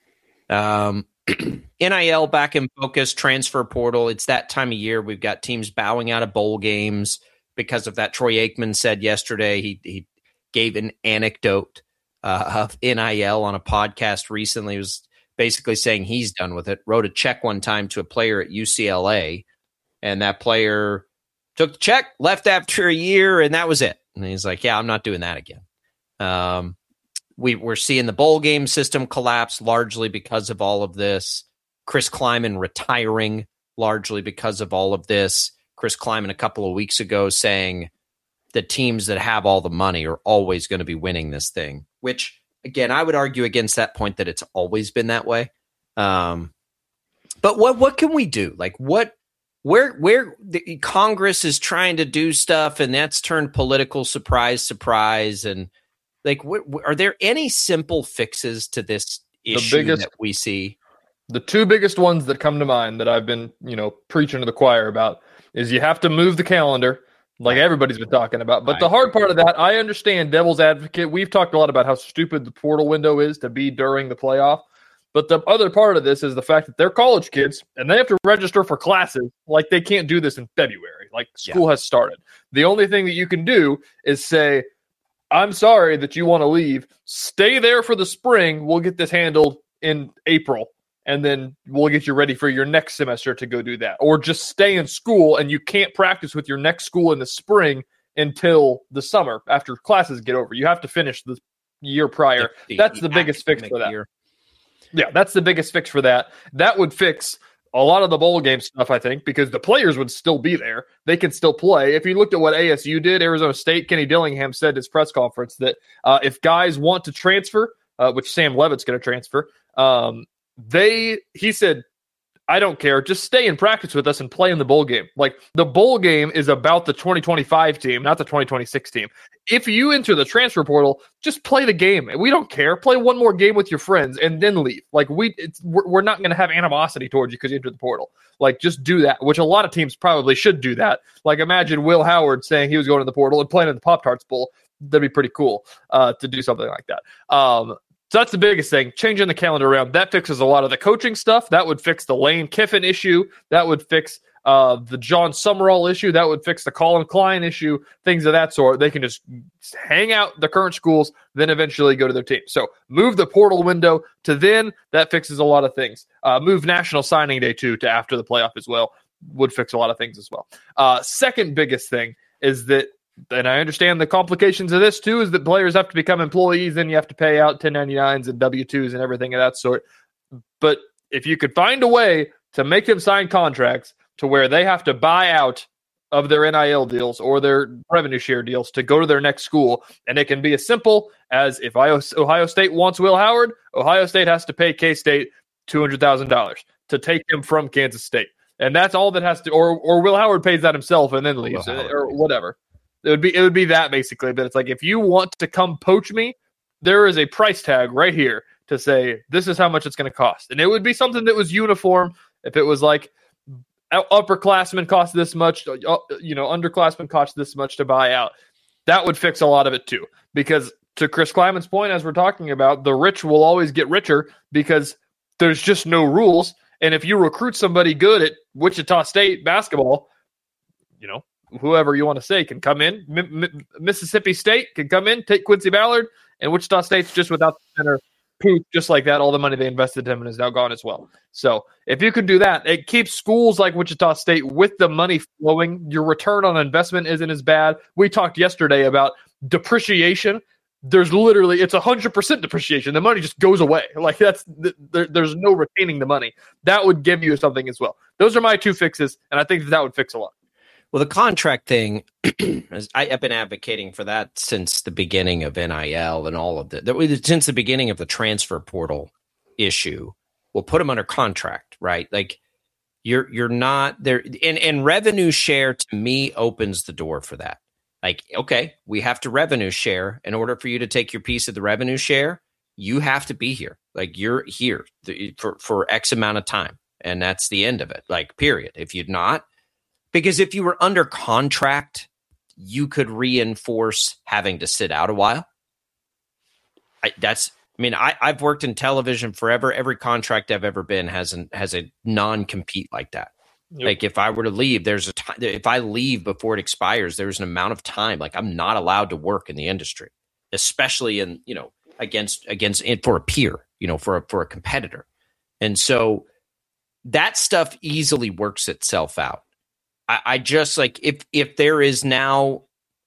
NIL back in focus, transfer portal. It's that time of year. We've got teams bowing out of bowl games. because of that. Troy Aikman said yesterday, he gave an anecdote of NIL on a podcast recently. He was basically saying he's done with it. Wrote a check one time to a player at UCLA, and that player took the check, left after a year, and that was it. And he's like, yeah, I'm not doing that again. We're seeing the bowl game system collapse largely because of all of this. Chris Kleiman retiring largely because of all of this. Chris Kleiman a couple of weeks ago saying the teams that have all the money are always going to be winning this thing, which, again, I would argue against that point that it's always been that way. But what can we do? Like where the Congress is trying to do stuff, and that's turned political, surprise. And like, are there any simple fixes to this issue that we see? The two biggest ones that come to mind that I've been, preaching to the choir about is you have to move the calendar, like everybody's been talking about. But the hard part of that, I understand, devil's advocate. We've talked a lot about how stupid the portal window is to be during the playoff. But the other part of this is the fact that they're college kids and they have to register for classes. Like, they can't do this in February. Like, school has started. The only thing that you can do is say, I'm sorry that you want to leave. Stay there for the spring. We'll get this handled in April. And then we'll get you ready for your next semester to go do that. Or just stay in school, and you can't practice with your next school in the spring until the summer after classes get over. You have to finish the year prior. That's the biggest fix for that. Yeah, that's the biggest fix for that. That would fix a lot of the bowl game stuff, I think, because the players would still be there. They can still play. If you looked at what ASU did, Arizona State, Kenny Dillingham said at his press conference that if guys want to transfer, which Sam Levitt's going to transfer, he said, I don't care. Just stay in practice with us and play in the bowl game. Like, the bowl game is about the 2025 team, not the 2026 team. If you enter the transfer portal, just play the game. We don't care. Play one more game with your friends and then leave. Like, we're not going to have animosity towards you because you entered the portal. Like, just do that, which a lot of teams probably should do that. Like, imagine Will Howard saying he was going to the portal and playing in the Pop-Tarts Bowl. That'd be pretty cool to do something like that. So that's the biggest thing, changing the calendar around. That fixes a lot of the coaching stuff. That would fix the Lane Kiffin issue. That would fix the John Summerall issue. That would fix the Colin Klein issue, things of that sort. They can just hang out the current schools, then eventually go to their team. So move the portal window to then. That fixes a lot of things. Move National Signing Day to after the playoff as well. Would fix a lot of things as well. Second biggest thing is that, and I understand the complications of this too, is that players have to become employees, and you have to pay out 1099s and W-2s and everything of that sort. But if you could find a way to make them sign contracts to where they have to buy out of their NIL deals or their revenue share deals to go to their next school, and it can be as simple as if Ohio State wants Will Howard, Ohio State has to pay K-State $200,000 to take him from Kansas State. And that's all that has to, or Will Howard pays that himself and then leaves, or whatever. It would be that basically, but it's like, if you want to come poach me, there is a price tag right here to say this is how much it's going to cost, and it would be something that was uniform. If it was like upperclassmen cost this much, underclassmen cost this much to buy out, that would fix a lot of it too. Because to Chris Kleiman's point, as we're talking about, the rich will always get richer because there's just no rules. And if you recruit somebody good at Wichita State basketball, whoever you want to say can come in. Mississippi State can come in, take Quincy Ballard, and Wichita State's just without the center. Poof, just like that, all the money they invested in him is now gone as well. So if you could do that, it keeps schools like Wichita State with the money flowing. Your return on investment isn't as bad. We talked yesterday about depreciation. There's literally, it's 100% depreciation. The money just goes away. Like, there's no retaining the money. That would give you something as well. Those are my two fixes, and I think that would fix a lot. Well, the contract thing, I've been advocating for that since the beginning of NIL and all of since the beginning of the transfer portal issue. We'll put them under contract, right? Like, you're not there, and revenue share to me opens the door for that. Like, okay, we have to revenue share. In order for you to take your piece of the revenue share, you have to be here. Like, you're here for X amount of time, and that's the end of it. Like, period. If you're not. Because if you were under contract, you could reinforce having to sit out a while. I've worked in television forever. Every contract I've ever been has a non-compete like that. Yep. Like if I were to leave, there's a time. If I leave before it expires, there's an amount of time. Like I'm not allowed to work in the industry, especially in against for a peer, for a competitor. And so that stuff easily works itself out. I just like if there is now,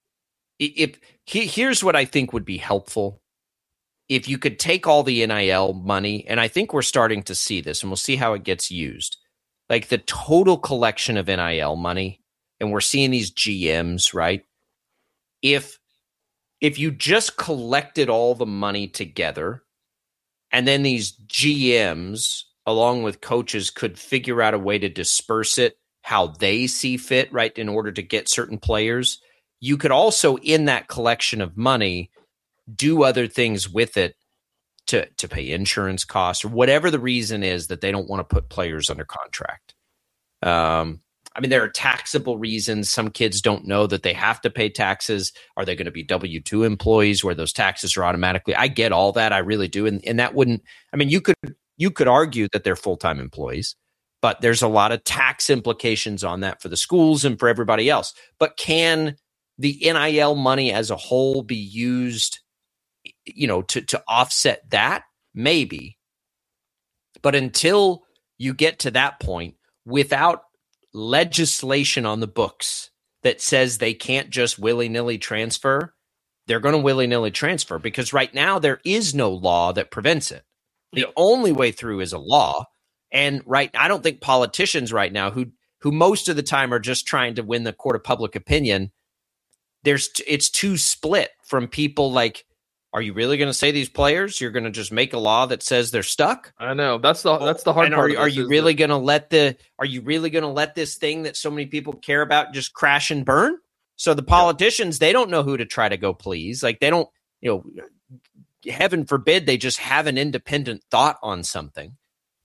here's what I think would be helpful. If you could take all the NIL money, and I think we're starting to see this, and we'll see how it gets used. Like the total collection of NIL money, and we're seeing these GMs, right? If you just collected all the money together, and then these GMs, along with coaches, could figure out a way to disperse it how they see fit, right, in order to get certain players, you could also, in that collection of money, do other things with it to pay insurance costs or whatever the reason is that they don't want to put players under contract. I mean, there are taxable reasons. Some kids don't know that they have to pay taxes. Are they going to be W-2 employees where those taxes are automatically? I get all that. I really do. And that wouldn't, I mean, you could argue that they're full-time employees, but there's a lot of tax implications on that for the schools and for everybody else. But can the NIL money as a whole be used, to offset that? Maybe. But until you get to that point, without legislation on the books that says they can't just willy-nilly transfer, they're going to willy-nilly transfer because right now there is no law that prevents it. The only way through is a law. And I don't think politicians right now who most of the time are just trying to win the court of public opinion, it's too split from people like, are you really going to say these players? You're going to just make a law that says they're stuck? I know that's the hard part. Are you really going to let this thing that so many people care about just crash and burn? So the politicians, they don't know who to try to go please. Like they don't, heaven forbid they just have an independent thought on something.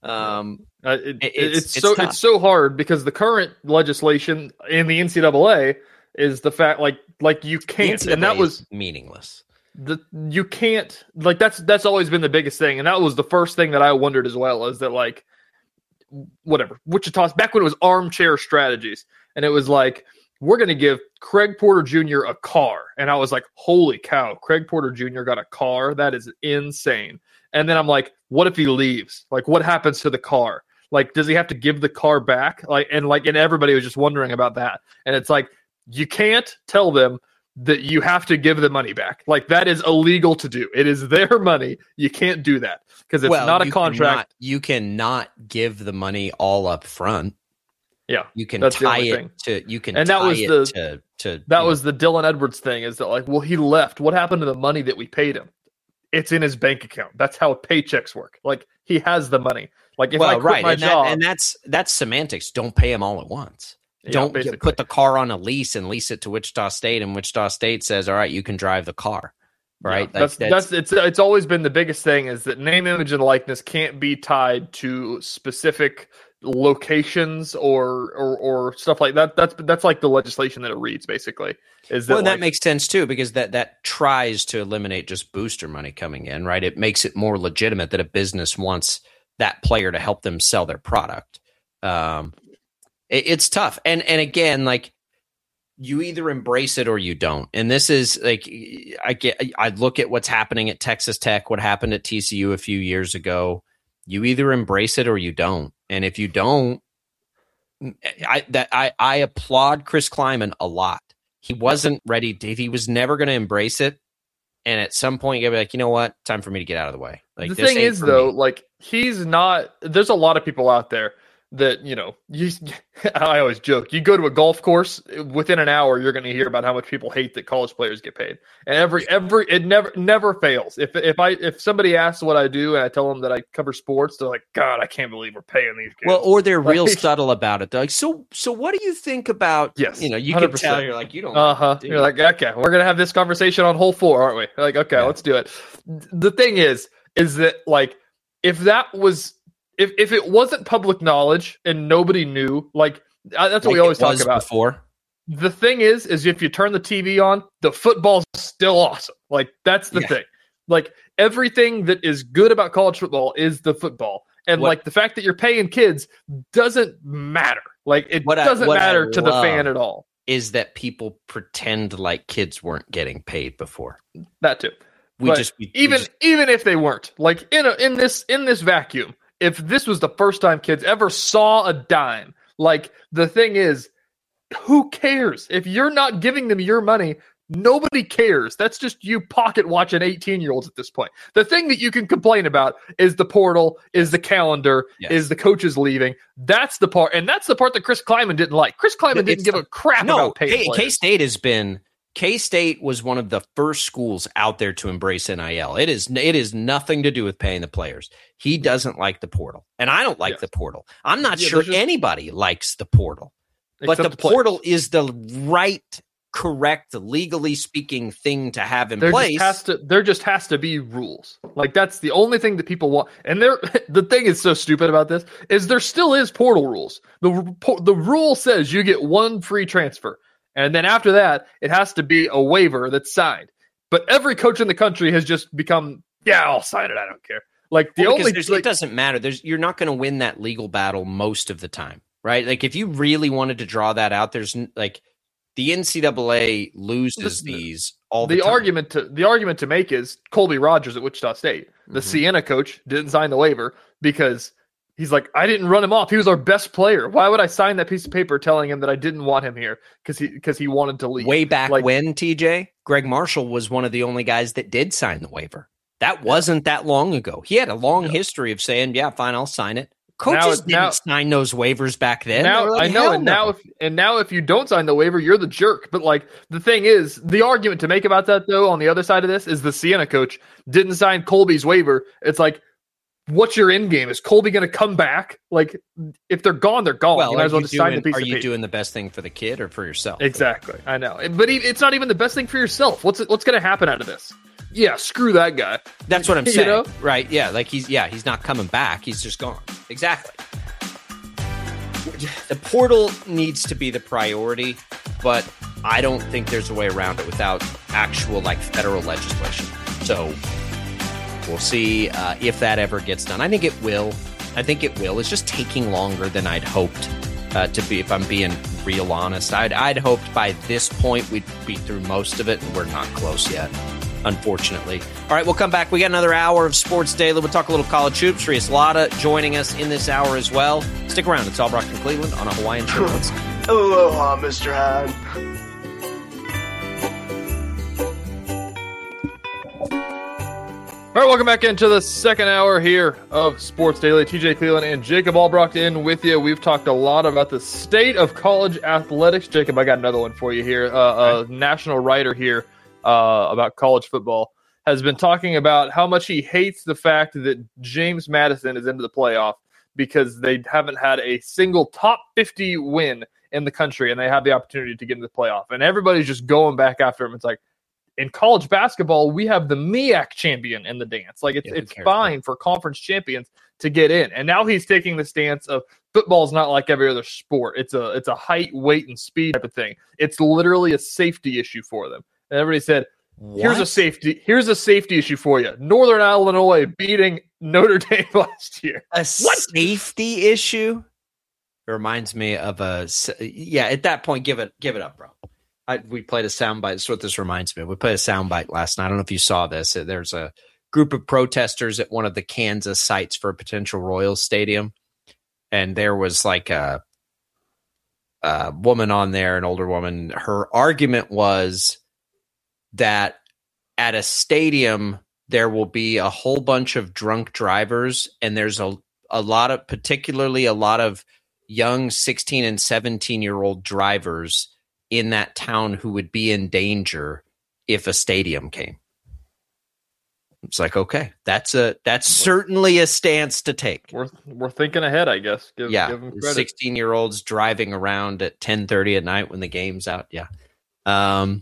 It's so hard because the current legislation in the NCAA is the fact like you can't, and that was meaningless. You can't, like that's always been the biggest thing, and that was the first thing that I wondered as well, is that like whatever Wichita's back when it was armchair strategies, and it was like we're going to give Craig Porter Jr. a car, and I was like, holy cow, Craig Porter Jr. got a car? That is insane. And then I'm like, what if he leaves? Like, what happens to the car? Like, does he have to give the car back? And everybody was just wondering about that, and it's like you can't tell them that you have to give the money back. Like that is illegal to do. It is their money. You can't do that because it's not a contract. You cannot give the money all up front. Yeah. You can tie it to, that was the Dylan Edwards thing, is that like, well, he left. What happened to the money that we paid him? It's in his bank account. That's how paychecks work. Like he has the money. Like if I quit my job. And that's semantics. Don't pay him all at once. Don't put the car on a lease and lease it to Wichita State, and Wichita State says, "All right, you can drive the car." Right? Yeah, it's always been the biggest thing, is that name, image, and likeness can't be tied to specific locations or stuff like that. That's like the legislation that it reads basically. That makes sense too, because that tries to eliminate just booster money coming in. Right? It makes it more legitimate that a business wants that player to help them sell their product. It's tough. And again, like you either embrace it or you don't. And this is like, I look at what's happening at Texas Tech, what happened at TCU a few years ago. You either embrace it or you don't. And if you don't, I applaud Chris Kleiman a lot. He wasn't ready. He was never going to embrace it. And at some point you'll be like, you know what? Time for me to get out of the way. Like the thing is though, like he's not, there's a lot of people out there that, I always joke, you go to a golf course, within an hour, you're going to hear about how much people hate that college players get paid. And it never fails. If somebody asks what I do and I tell them that I cover sports, they're like, God, I can't believe we're paying these kids. Well, or they're real subtle about it. They're like, so what do you think about, yes, you 100%. can tell, you're like, you don't You're like, okay, we're going to have this conversation on hole 4, aren't we? They're like, okay, let's do it. The thing is that like, if it wasn't public knowledge and nobody knew, like that's what we always talk about. Before. The thing is if you turn the TV on, the football's still awesome. Like that's the thing. Like everything that is good about college football is the football. And like the fact that you're paying kids doesn't matter. Like, it doesn't matter to the fan at all. Is that people pretend like kids weren't getting paid before? That too. Even if they weren't, like in this vacuum, if this was the first time kids ever saw a dime, like, the thing is, who cares? If you're not giving them your money, nobody cares. That's just you pocket watching 18-year-olds at this point. The thing that you can complain about is the portal, is the calendar, is the coaches leaving. That's the part, and that's the part that Chris Kleiman didn't like. Chris Kleiman didn't give a crap about paying players. K-State was one of the first schools out there to embrace NIL. It is nothing to do with paying the players. He doesn't like the portal, and I don't like the portal. I'm not sure anybody likes the portal, but the portal is the right, correct, legally speaking thing to have in place. There just has to be rules. Like, that's the only thing that people want. And the thing is so stupid about this is there still is portal rules. The rule says you get one free transfer. And then after that, it has to be a waiver that's signed. But every coach in the country has just become, I'll sign it. I don't care. Like, it doesn't matter. You're not going to win that legal battle most of the time, right? Like, if you really wanted to draw that out, there's like the NCAA loses these all the time. The argument to make is Colby Rogers at Wichita State, the Siena coach, didn't sign the waiver because he's like, I didn't run him off. He was our best player. Why would I sign that piece of paper telling him that I didn't want him here because he wanted to leave? Way back when, TJ, Greg Marshall was one of the only guys that did sign the waiver. That wasn't that long ago. He had a long history of saying, yeah, fine, I'll sign it. Coaches didn't sign those waivers back then. Now if you don't sign the waiver, you're the jerk. But like, the thing is, the argument to make about that, though, on the other side of this is the Siena coach didn't sign Colby's waiver. It's like, what's your end game? Is Colby going to come back? Like, if they're gone, they're gone. Well, you might as well just sign the piece of paper. Are you doing the best thing for the kid or for yourself? Exactly. I know. But it's not even the best thing for yourself. What's going to happen out of this? Yeah, screw that guy. That's what I'm saying. You know? Right. Yeah. Like, he's not coming back. He's just gone. Exactly. The portal needs to be the priority, but I don't think there's a way around it without actual, like, federal legislation. So we'll see if that ever gets done. I think it will. It's just taking longer than I'd hoped to be, if I'm being real honest. I'd hoped by this point we'd be through most of it, and we're not close yet, unfortunately. All right, we'll come back. We got another hour of Sports Daily. We'll talk a little college hoops. Rias Latta joining us in this hour as well. Stick around. It's All Brockton Cleveland on a Hawaiian shirt. Aloha, Mr. Hahn. All right, welcome back into the second hour here of Sports Daily. TJ Cleveland and Jacob Albrocht in with you. We've talked a lot about the state of college athletics. Jacob, I got another one for you here. A national writer here about college football has been talking about how much he hates the fact that James Madison is into the playoff because they haven't had a single top 50 win in the country, and they have the opportunity to get into the playoff. And everybody's just going back after him. It's like, in college basketball, we have the MEAC champion in the dance. Like, it's fine for conference champions to get in. And now he's taking the stance of football's not like every other sport. It's a height, weight, and speed type of thing. It's literally a safety issue for them. And everybody said, here's a safety issue for you. Northern Illinois beating Notre Dame last year. Safety issue? It reminds me of at that point, give it up, bro. We played a soundbite. That's what this reminds me of. We played a soundbite last night. I don't know if you saw this. There's a group of protesters at one of the Kansas sites for a potential Royals stadium. And there was like a woman on there, an older woman. Her argument was that at a stadium, there will be a whole bunch of drunk drivers. And there's a lot of young 16 and 17-year-old drivers in that town who would be in danger if a stadium came. It's like, okay, that's certainly a stance to take. We're thinking ahead, I guess. Give them credit. 16-year-olds driving around at 10:30 at night when the game's out. Yeah. I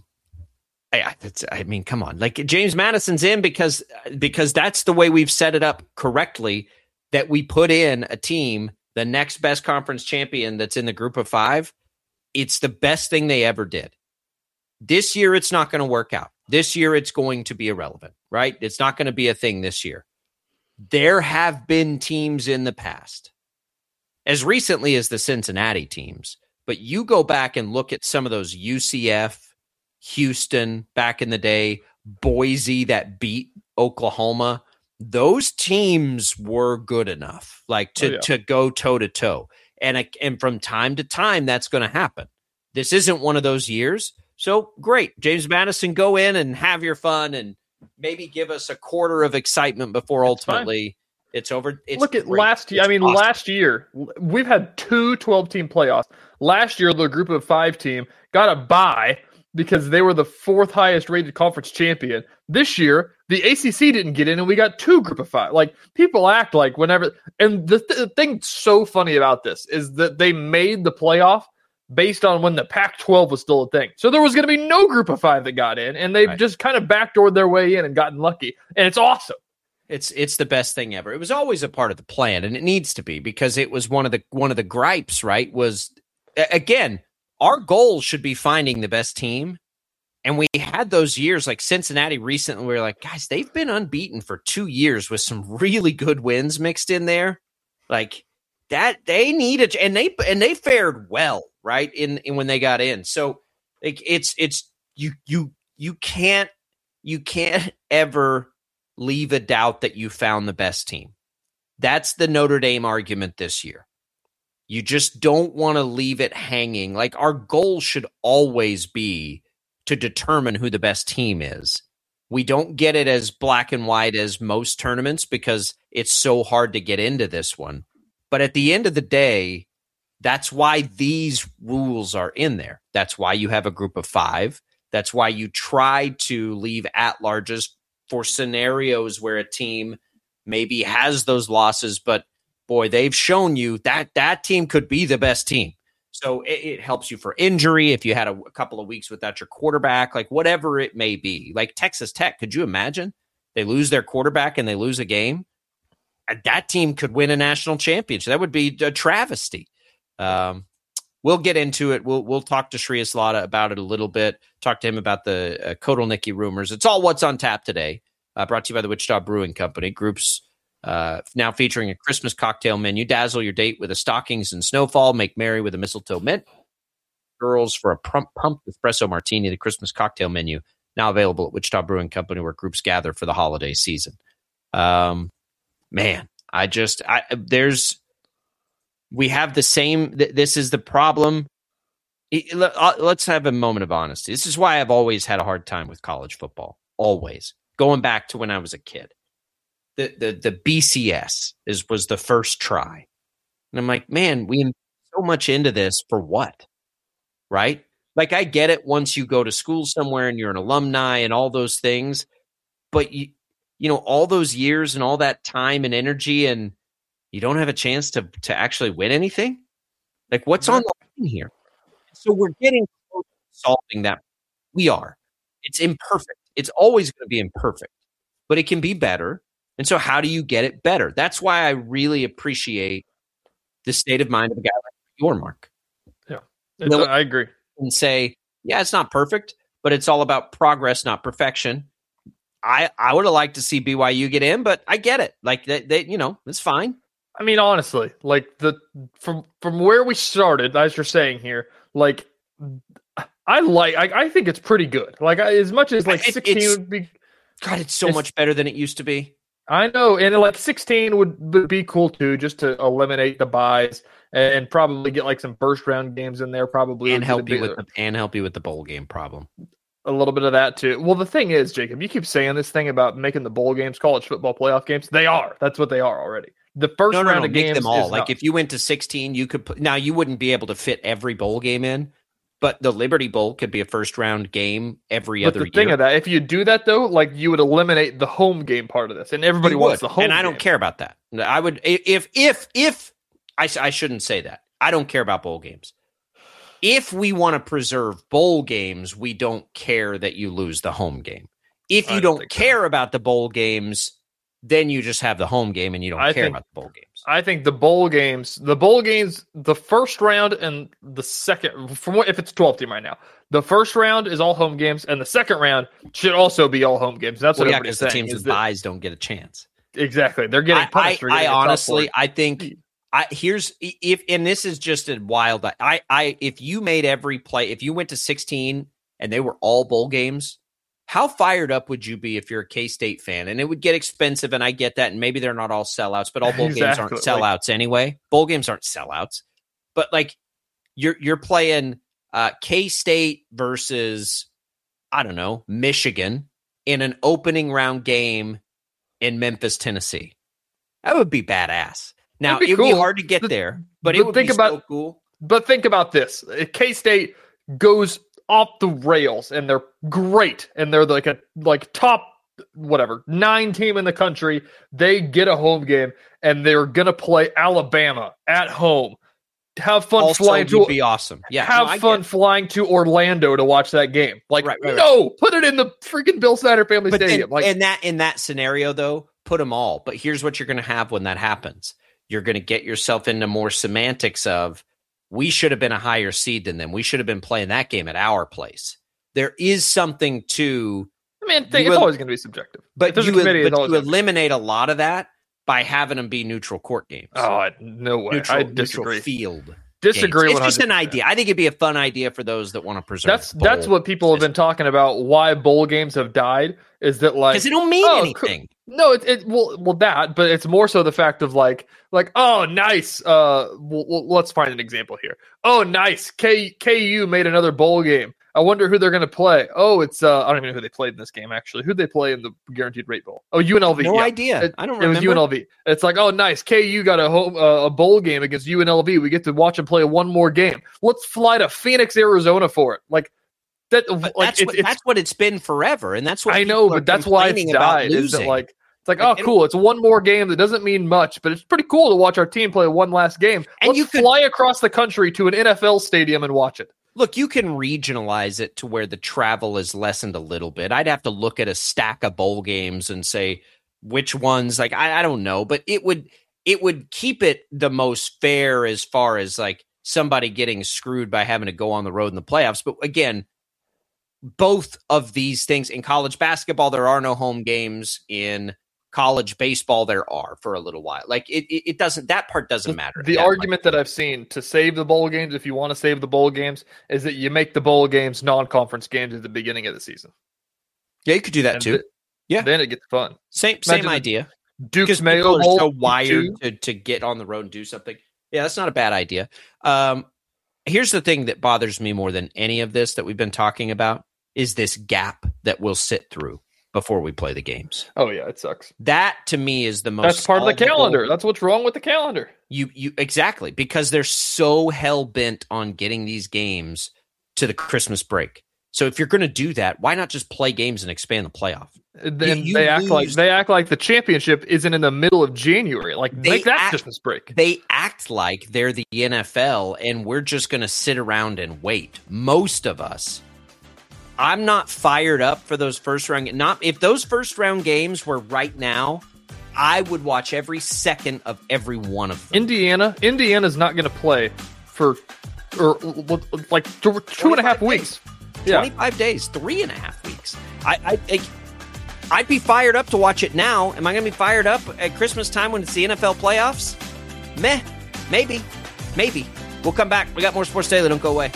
mean, come on. Like, James Madison's in because that's the way we've set it up correctly, that we put in a team, the next best conference champion that's in the group of 5. It's the best thing they ever did. This year, it's not going to work out. This year, it's going to be irrelevant, right? It's not going to be a thing this year. There have been teams in the past, as recently as the Cincinnati teams. But you go back and look at some of those UCF, Houston back in the day, Boise that beat Oklahoma. Those teams were good enough, like to go toe to toe. And from time to time, that's going to happen. This isn't one of those years. So great. James Madison, go in and have your fun and maybe give us a quarter of excitement before ultimately it's over. Look at last year. I mean, awesome. Last year, we've had 2 12-team playoffs. Last year, the group of 5 team got a bye because they were the 4th highest rated conference champion. This year, the ACC didn't get in, and we got 2 group of 5. Like, people act like whenever – and the thing so funny about this is that they made the playoff based on when the Pac-12 was still a thing. So there was going to be no group of 5 that got in, and they just kind of backdoored their way in and gotten lucky. And it's awesome. It's the best thing ever. It was always a part of the plan, and it needs to be because it was one of the gripes, right, was, again, our goal should be finding the best team. And we had those years like Cincinnati recently. We were like, guys, they've been unbeaten for 2 years with some really good wins mixed in there. Like that, they needed, and they fared well, right? In when they got in. So like, you can't ever leave a doubt that you found the best team. That's the Notre Dame argument this year. You just don't want to leave it hanging. Like our goal should always be to determine who the best team is. We don't get it as black and white as most tournaments because it's so hard to get into this one. But at the end of the day, that's why these rules are in there. That's why you have a group of 5. That's why you try to leave at-larges for scenarios where a team maybe has those losses, but boy, they've shown you that that team could be the best team. So it helps you for injury if you had a couple of weeks without your quarterback, like whatever it may be. Like Texas Tech, could you imagine? They lose their quarterback and they lose a game. That team could win a national championship. That would be a travesty. We'll get into it. We'll talk to Shreyas Laddha about it a little bit. Talk to him about the Kotelnicki rumors. It's all what's on tap today. Brought to you by the Wichita Brewing Company. Groups now featuring a Christmas cocktail menu. Dazzle your date with a stockings and snowfall. Make merry with a mistletoe mint. Girls for a pumped espresso martini. The Christmas cocktail menu now available at Wichita Brewing Company, where groups gather for the holiday season. Man, we have the same. This is the problem. Let's have a moment of honesty. This is why I've always had a hard time with college football. Always going back to when I was a kid. The BCS was the first try. And I'm like, man, we invest so much into this for what? Right? Like, I get it once you go to school somewhere and you're an alumni and all those things, but you know, all those years and all that time and energy, and you don't have a chance to actually win anything. Like, what's on the line here? So we're getting close to solving that. We are. It's imperfect. It's always going to be imperfect, but it can be better. And so how do you get it better? That's why I really appreciate the state of mind of a guy like your Mark. Yeah, I agree. And say, yeah, it's not perfect, but it's all about progress, not perfection. I would have liked to see BYU get in, but I get it. Like, they it's fine. I mean, honestly, like from where we started, as you're saying here, like I think it's pretty good. Like, as much as like 16 would be. God, it's so much better than it used to be. I know, and like 16 would be cool too, just to eliminate the buys and probably get like some first round games in there, probably, and help you with the bowl game problem. A little bit of that too. Well, the thing is, Jacob, you keep saying this thing about making the bowl games college football playoff games. They are. That's what they are already. The first round of games, them all. Like, if you went to 16, you could now you wouldn't be able to fit every bowl game in. But the Liberty Bowl could be a first-round game every other year. But the thing of that, if you do that, though, like, you would eliminate the home game part of this, and everybody wants the home game. And I don't care about that. I would, if I shouldn't say that. I don't care about bowl games. If we want to preserve bowl games, we don't care that you lose the home game. If you don't care about the bowl games, then you just have the home game and you don't care about the bowl games. I think the bowl games, the first round and the second, if it's 12 team right now, the first round is all home games, and the second round should also be all home games. That's what everybody's saying. The teams with buys don't get a chance. Exactly, they're getting punished. I honestly think And this is just a wild. If you made every play, if you went to 16 and they were all bowl games, how fired up would you be if you're a K-State fan? And it would get expensive, and I get that, and maybe they're not all sellouts, but all bowl games aren't sellouts anyway. Bowl games aren't sellouts, but like you're playing K-State versus, I don't know, Michigan in an opening round game in Memphis, Tennessee. That would be badass. Now, it would be hard to get there, but it would be so cool. But think about this. K-State goes off the rails, and they're great, and they're like a top 9 team in the country. They get a home game, and they're gonna play Alabama at home. Have fun flying to be awesome. Yeah, have fun flying to Orlando to watch that game. Like, right. Put it in the freaking Bill Snyder Family Stadium. In that scenario, though, put them all. But here's what you're going to have when that happens. You're going to get yourself into more semantics of, we should have been a higher seed than them. We should have been playing that game at our place. There is something to. It's always going to be subjective. But you eliminate a lot of that by having them be neutral court games. Oh, no way. I disagree. Neutral field. Disagree. It's just an idea. I think it'd be a fun idea for those that want to preserve. That's what people have been talking about. Why bowl games have died is that because they don't mean anything. No, that, but it's more so the fact of like oh nice. Let's find an example here. Oh nice. KU made another bowl game. I wonder who they're going to play. Oh, it's I don't even know who they played in this game, actually. Who'd they play in the Guaranteed Rate Bowl? Oh, UNLV. No idea. I don't remember. It was UNLV. It's like, oh, nice. KU got a bowl game against UNLV. We get to watch them play one more game. Let's fly to Phoenix, Arizona for it. Like that. That's what it's been forever, and that's what I know. But that's why it's died. Is that like it's like, oh, cool. It's one more game that doesn't mean much, but it's pretty cool to watch our team play one last game. And let's fly across the country to an NFL stadium and watch it. Look, you can regionalize it to where the travel is lessened a little bit. I'd have to look at a stack of bowl games and say which ones, like, I don't know, but it would keep it the most fair as far as like somebody getting screwed by having to go on the road in the playoffs. But again, both of these things in college basketball, there are no home games. In college baseball, there are for a little while. Like it doesn't, that part doesn't matter. The argument that I've seen to save the bowl games, if you want to save the bowl games, is that you make the bowl games non-conference games at the beginning of the season. Yeah, you could do that too. Yeah, then it gets fun. Same idea. Duke's Mayo Bowl are so wired to get on the road and do something. Yeah, that's not a bad idea. Here's the thing that bothers me more than any of this that we've been talking about is this gap that we'll sit through before we play the games. Oh yeah, it sucks. That to me is the most. That's part of the calendar. That's what's wrong with the calendar. You exactly, because they're so hell bent on getting these games to the Christmas break. So if you're going to do that, why not just play games and expand the playoff? They act like the championship isn't in the middle of January. Like make that Christmas break. They act like they're the NFL and we're just going to sit around and wait. Most of us. I'm not fired up for those first round. If those first round games were right now, I would watch every second of every one of them. Indiana's not going to play for like 2.5 weeks. 25 days, 3.5 weeks. I'd be fired up to watch it now. Am I going to be fired up at Christmas time when it's the NFL playoffs? Meh. Maybe. We'll come back. We got more Sports Daily. Don't go away.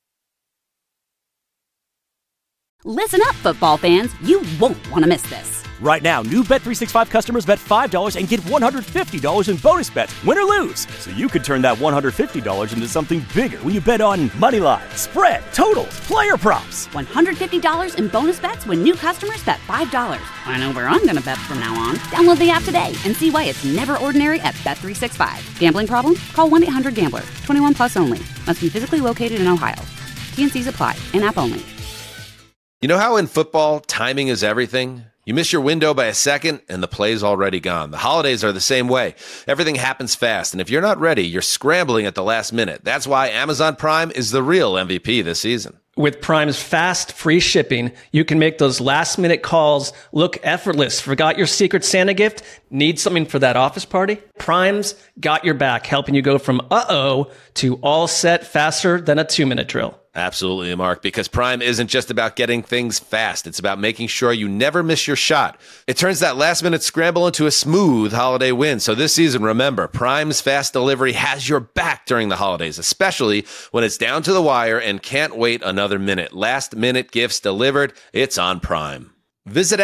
Listen up, football fans. You won't want to miss this. Right now, new Bet365 customers bet $5 and get $150 in bonus bets, win or lose. So you could turn that $150 into something bigger when you bet on moneyline, spread, totals, player props. $150 in bonus bets when new customers bet $5. I know where I'm going to bet from now on. Download the app today and see why it's never ordinary at Bet365. Gambling problem? Call 1-800-GAMBLER. 21 plus only. Must be physically located in Ohio. T&Cs apply. In-app only. You know how in football, timing is everything? You miss your window by a second, and the play's already gone. The holidays are the same way. Everything happens fast, and if you're not ready, you're scrambling at the last minute. That's why Amazon Prime is the real MVP this season. With Prime's fast, free shipping, you can make those last-minute calls look effortless. Forgot your Secret Santa gift? Need something for that office party? Prime's got your back, helping you go from uh-oh to all set faster than a 2-minute drill. Absolutely, Mark, because Prime isn't just about getting things fast. It's about making sure you never miss your shot. It turns that last-minute scramble into a smooth holiday win. So this season, remember, Prime's fast delivery has your back during the holidays, especially when it's down to the wire and can't wait another minute. Last-minute gifts delivered, it's on Prime. Visit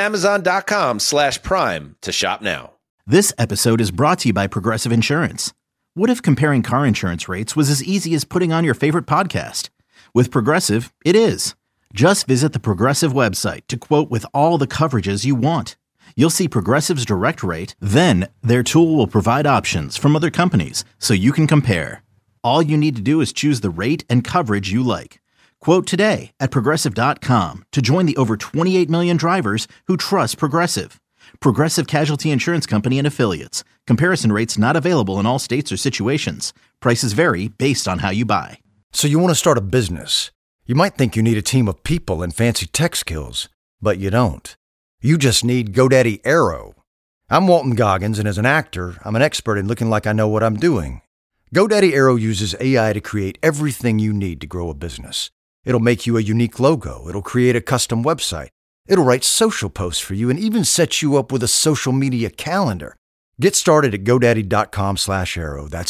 Amazon.com/Prime to shop now. This episode is brought to you by Progressive Insurance. What if comparing car insurance rates was as easy as putting on your favorite podcast? With Progressive, it is. Just visit the Progressive website to quote with all the coverages you want. You'll see Progressive's direct rate, then their tool will provide options from other companies so you can compare. All you need to do is choose the rate and coverage you like. Quote today at Progressive.com to join the over 28 million drivers who trust Progressive. Progressive Casualty Insurance Company and Affiliates. Comparison rates not available in all states or situations. Prices vary based on how you buy. So you want to start a business. You might think you need a team of people and fancy tech skills, but you don't. You just need GoDaddy Aero. I'm Walton Goggins, and as an actor, I'm an expert in looking like I know what I'm doing. GoDaddy Aero uses AI to create everything you need to grow a business. It'll make you a unique logo. It'll create a custom website. It'll write social posts for you and even set you up with a social media calendar. Get started at GoDaddy.com/Aero. That's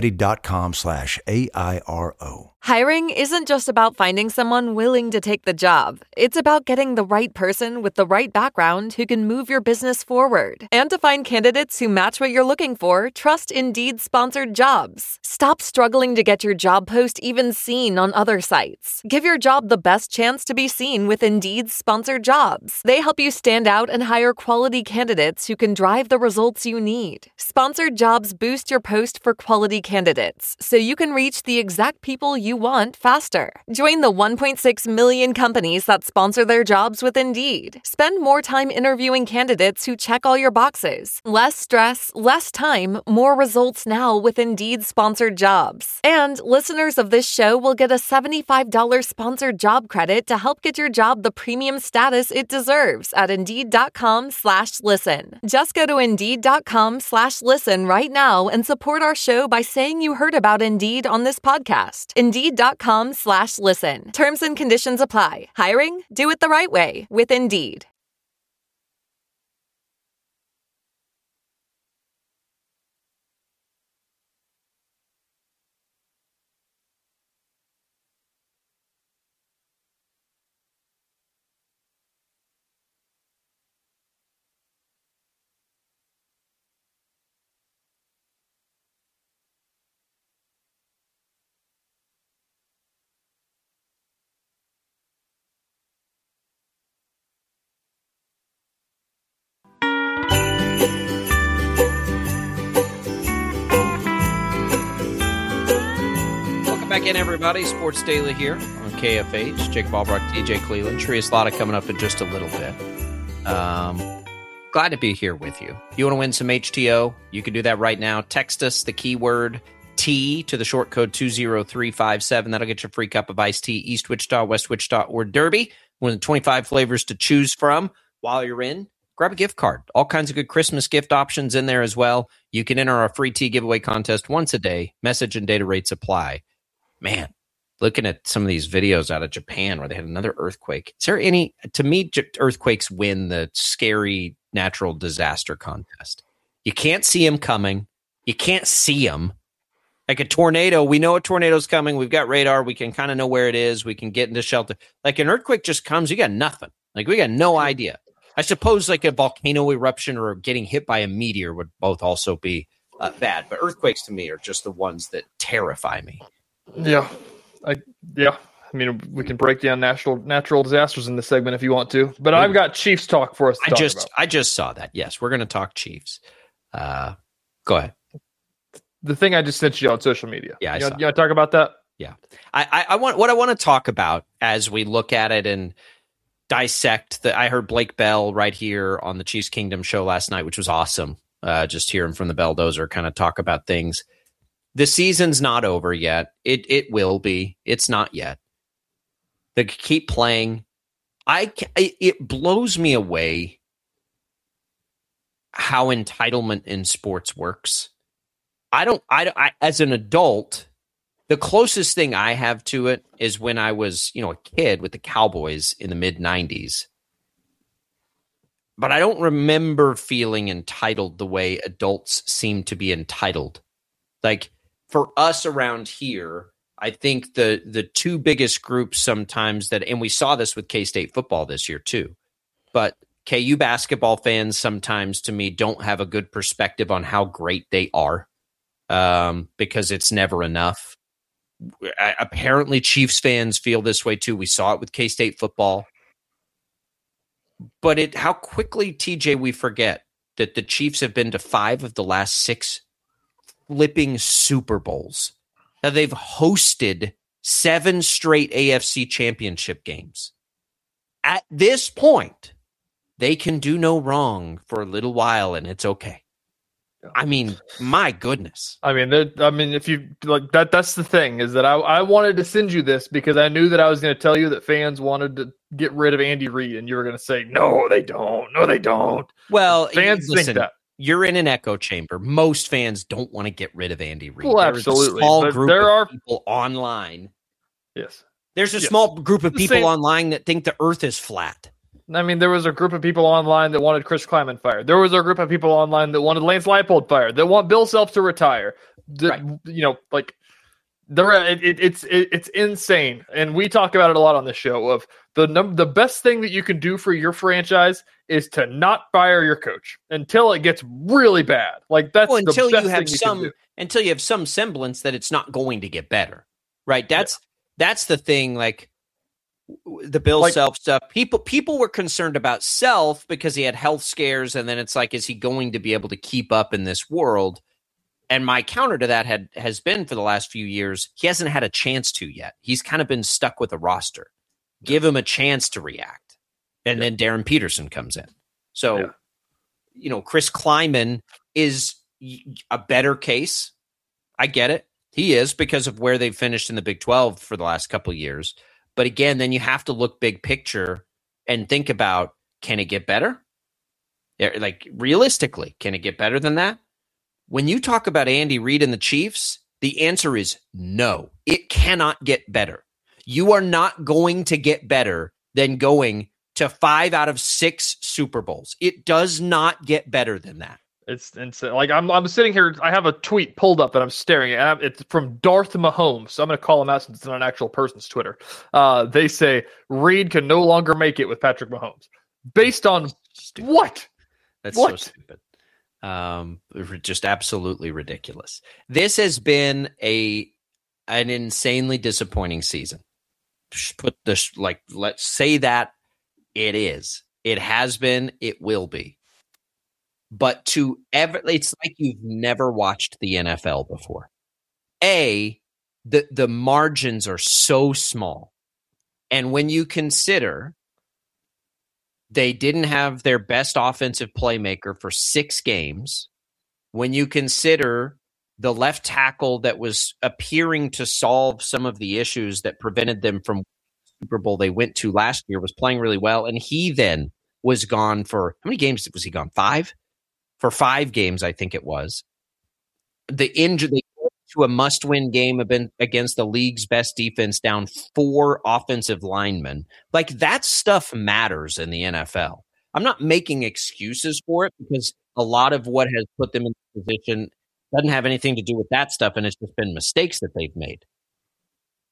GoDaddy.com/AIRO. Hiring isn't just about finding someone willing to take the job. It's about getting the right person with the right background who can move your business forward. And to find candidates who match what you're looking for, trust Indeed-sponsored jobs. Stop struggling to get your job post even seen on other sites. Give your job the best chance to be seen with Indeed-sponsored jobs. They help you stand out and hire quality candidates who can drive the results you need. Sponsored jobs boost your post for quality candidates, so you can reach the exact people you want faster. Join the 1.6 million companies that sponsor their jobs with Indeed. Spend more time interviewing candidates who check all your boxes. Less stress, less time, more results now with Indeed-sponsored jobs. And listeners of this show will get a $75 sponsored job credit to help get your job the premium status it deserves at Indeed.com/listen. Just go to Indeed.com/listen right now and support our show by saying you heard about Indeed on this podcast. Indeed.com/listen. Terms and conditions apply. Hiring? Do it the right way with Indeed. Back in, everybody. Sports Daily here on KFH. Jake Ballbrook, TJ Cleveland. Shreya Slaughter coming up in just a little bit. Glad to be here with you. If you want to win some HTO, you can do that right now. Text us the keyword T to the short code 20357. That'll get you a free cup of iced tea, East Wichita, West Wichita, or Derby. One of the 25 flavors to choose from. While you're in, grab a gift card. All kinds of good Christmas gift options in there as well. You can enter our free tea giveaway contest once a day. Message and data rates apply. Man, looking at some of these videos out of Japan where they had another earthquake. Is there any, to me, earthquakes win the scary natural disaster contest. You can't see them coming. You can't see them. Like a tornado, we know a tornado's coming. We've got radar. We can kind of know where it is. We can get into shelter. Like an earthquake just comes, you got nothing. Like we got no idea. I suppose like a volcano eruption or getting hit by a meteor would both also be bad. But earthquakes to me are just the ones that terrify me. Yeah. I mean, we can break down natural disasters in this segment if you want to. But I've got Chiefs talk for us to talk about. I just saw that. Yes, we're going to talk Chiefs. Go ahead. The thing I just sent you on social media. Yeah, you want to talk about that? Yeah. I want to talk about as we look at it and dissect I heard Blake Bell right here on the Chiefs Kingdom show last night, which was awesome. Just hearing from the Belldozer kind of talk about things. The season's not over yet. It will be. It's not yet. They keep playing. It blows me away how entitlement in sports works. I as an adult, the closest thing I have to it is when I was, a kid with the Cowboys in the mid 90s. But I don't remember feeling entitled the way adults seem to be entitled. Like for us around here, I think the two biggest groups sometimes and we saw this with K-State football this year too, but KU basketball fans sometimes to me don't have a good perspective on how great they are because it's never enough. Apparently Chiefs fans feel this way too. We saw it with K-State football. But how quickly, TJ, we forget that the Chiefs have been to 5 of the last 6 flipping Super Bowls. Now they've hosted 7 straight AFC championship games. At this point, they can do no wrong for a little while, and it's okay. I mean, my goodness. If you like that's the thing is that I wanted to send you this because I knew that I was going to tell you that fans wanted to get rid of Andy Reid, and you were going to say, no, they don't. No, they don't. Well, fans think that. You're in an echo chamber. Most fans don't want to get rid of Andy Reid. Well, absolutely. There is a small group of people online. Yes. There's a small group of people online that think the earth is flat. I mean, there was a group of people online that wanted Chris Kleiman fired. There was a group of people online that wanted Lance Leipold fired, that want Bill Self to retire. It's insane. And we talk about it a lot on the show of the best thing that you can do for your franchise is to not fire your coach until it gets really bad. Like that's the best thing you can do. Until you have some semblance that it's not going to get better. Right? That's the thing, like the Bill Self stuff. People were concerned about Self because he had health scares, and then it's like, is he going to be able to keep up in this world? And my counter to that has been for the last few years, he hasn't had a chance to yet. He's kind of been stuck with a roster. Give him a chance to react. And then Darren Peterson comes in. So, Chris Kleiman is a better case. I get it. He is because of where they've finished in the Big 12 for the last couple of years. But again, then you have to look big picture and think about, can it get better? Like realistically, can it get better than that? When you talk about Andy Reid and the Chiefs, the answer is no. It cannot get better. You are not going to get better than going to 5 out of 6 Super Bowls. It does not get better than that. It's insane. Like I'm sitting here. I have a tweet pulled up that I'm staring at. It's from Darth Mahomes. So I'm going to call him out since it's not an actual person's Twitter. They say Reid can no longer make it with Patrick Mahomes. Based on what? That's so stupid. Just absolutely ridiculous. This has been an insanely disappointing season. Just put this let's say that it is. It has been. It will be. But it's like you've never watched the NFL before. The margins are so small. And when you consider they didn't have their best offensive playmaker for 6 games, when you consider the left tackle that was appearing to solve some of the issues that prevented them from the Super Bowl they went to last year was playing really well, and he then was gone for – how many games was he gone? 5? For 5 games, I think it was. The injury, they went to a must-win game against the league's best defense, down 4 offensive linemen. Like, that stuff matters in the NFL. I'm not making excuses for it because a lot of what has put them in this position doesn't have anything to do with that stuff, and it's just been mistakes that they've made.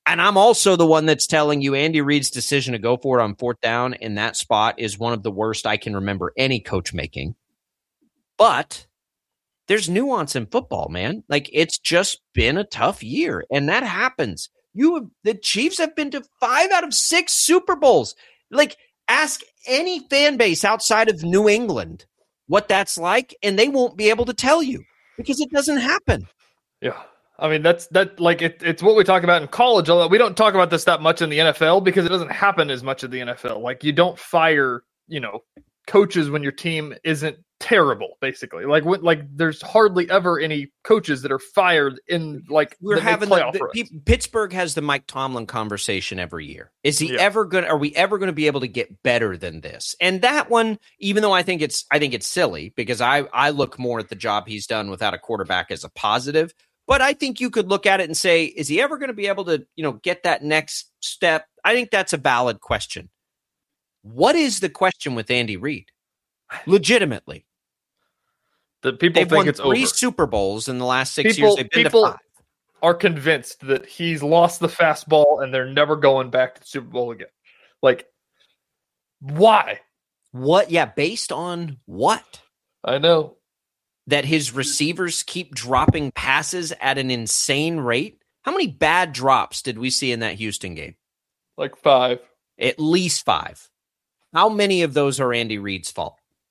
And I'm also the one that's telling you Andy Reid's decision to go for it on fourth down in that spot is one of the worst I can remember any coach making. But there's nuance in football, man. Like, it's just been a tough year, and that happens. The Chiefs have been to 5 out of 6 Super Bowls. Like, ask any fan base outside of New England what that's like, and they won't be able to tell you because it doesn't happen. Yeah. I mean, it's what we talk about in college. Although we don't talk about this that much in the NFL because it doesn't happen as much in the NFL. Like, you don't fire, coaches when your team isn't terrible, basically. Like there's hardly ever any coaches that are fired in we're having Pittsburgh has the Mike Tomlin conversation every year. Is he are we ever going to be able to get better than this? And that one, even though I think it's silly because I look more at the job he's done without a quarterback as a positive. But I think you could look at it and say, is he ever going to be able to, get that next step? I think that's a valid question. What is the question with Andy Reid? Legitimately. That people they've think won it's 3 over. Super Bowls in the last 6 years. They've been to 5. Are convinced that he's lost the fastball and they're never going back to the Super Bowl again. Like, why? What? Yeah, based on what? I know. That his receivers keep dropping passes at an insane rate. How many bad drops did we see in that Houston game? Like 5. At least 5. How many of those are Andy Reid's fault?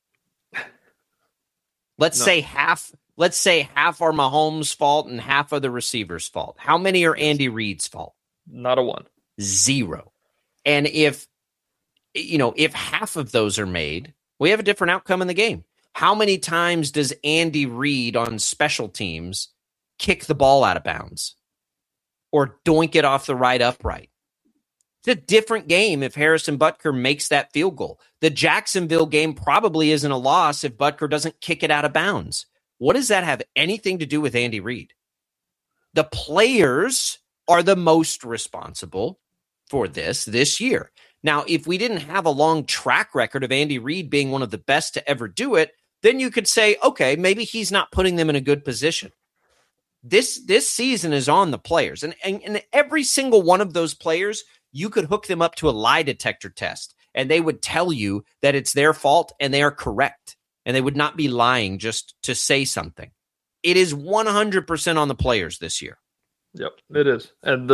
Let's say half are Mahomes' fault and half are the receiver's fault. How many are Andy Reid's fault? Not a 1. 0. And if half of those are made, we have a different outcome in the game. How many times does Andy Reid on special teams kick the ball out of bounds or doink it off the right upright? It's a different game if Harrison Butker makes that field goal. The Jacksonville game probably isn't a loss if Butker doesn't kick it out of bounds. What does that have anything to do with Andy Reid? The players are the most responsible for this year. Now, if we didn't have a long track record of Andy Reid being one of the best to ever do it, then you could say, okay, maybe he's not putting them in a good position. This season is on the players. And every single one of those players, you could hook them up to a lie detector test, and they would tell you that it's their fault and they are correct. And they would not be lying just to say something. It is 100% on the players this year. Yep, it is. And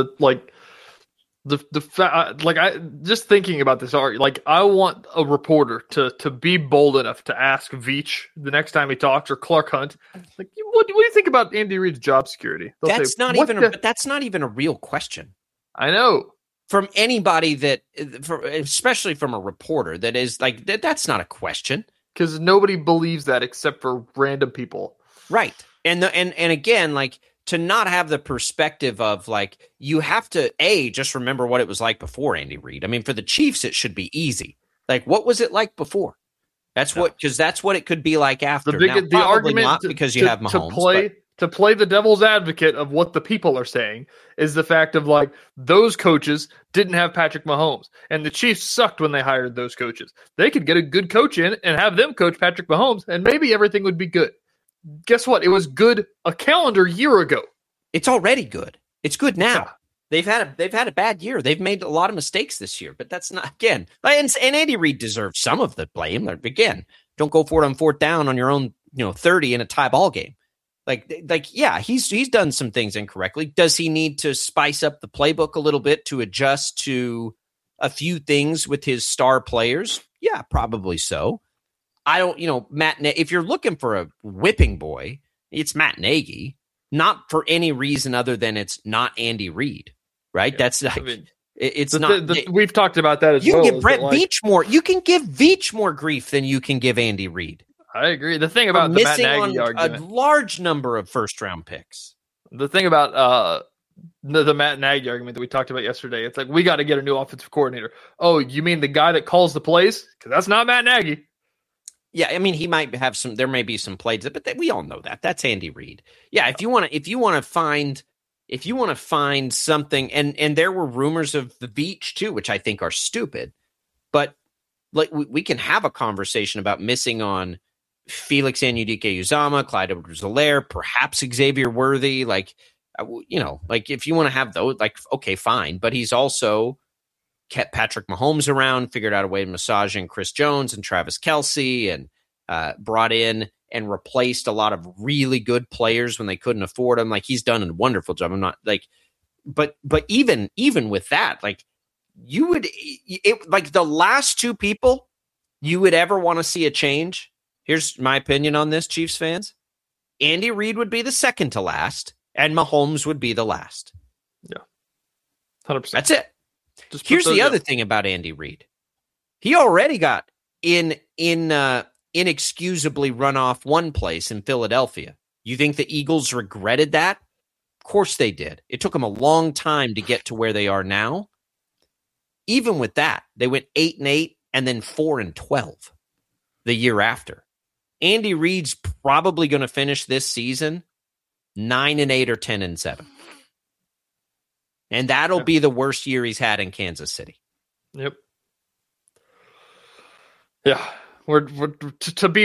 I just thinking about this, I want a reporter to be bold enough to ask Veach the next time he talks, or Clark Hunt, like, what do you think about Andy Reid's job security? That's not even a real question. I know. From anybody especially from a reporter that is like, that's not a question. Because nobody believes that except for random people. Right. And again, like, to not have the perspective of, like, you have to, just remember what it was like before Andy Reid. I mean, for the Chiefs, it should be easy. Like, what was it like before? That's what it could be like after. The argument not because you have Mahomes. To play the devil's advocate of what the people are saying is the fact of, like, those coaches didn't have Patrick Mahomes, and the Chiefs sucked when they hired those coaches. They could get a good coach in and have them coach Patrick Mahomes, and maybe everything would be good. Guess what? It was good a calendar year ago. It's already good. It's good now. Yeah. They've had a bad year. They've made a lot of mistakes this year, but that's not, again, and Andy Reid deserves some of the blame. Again, don't go for it on fourth down on your own, 30 in a tie ball game. Yeah, he's done some things incorrectly. Does he need to spice up the playbook a little bit to adjust to a few things with his star players? Yeah, probably so. I don't, if you're looking for a whipping boy, it's Matt Nagy, not for any reason other than it's not Andy Reid, right? Yeah, that's like, it's not. We've talked about that as well. You can give Brett Veach more. You can give Veach more grief than you can give Andy Reid. I agree. The thing about the Matt Nagy argument, a large number of first-round picks. The thing about the Matt Nagy argument that we talked about yesterday, it's like, we got to get a new offensive coordinator. Oh, you mean the guy that calls the plays? Because that's not Matt Nagy. Yeah, I mean, he might have some. There may be some plays, but we all know that. That's Andy Reid. Yeah, if you want to find something, and there were rumors of the Veach too, which I think are stupid. But like, we can have a conversation about missing on Felix Anudike-Uzomah, Clyde Edwards-Helaire, perhaps Xavier Worthy. Like, Like if you want to have those, like, okay, fine. But he's also kept Patrick Mahomes around, figured out a way to massage in Chris Jones and Travis Kelce, and brought in and replaced a lot of really good players when they couldn't afford them. Like, he's done a wonderful job. I'm not like, but even with that, like, you would, like the last two people you would ever want to see a change. Here's my opinion on this, Chiefs fans. Andy Reid would be the second to last, and Mahomes would be the last. Yeah. 100%. That's it. Here's the other thing about Andy Reid. He already got inexcusably run off one place in Philadelphia. You think the Eagles regretted that? Of course they did. It took them a long time to get to where they are now. Even with that, they went 8-8 and then 4-12 the year after. Andy Reid's probably going to finish this season 9-8 or 10-7. And that'll be the worst year he's had in Kansas City. Yep. Yeah. We're to be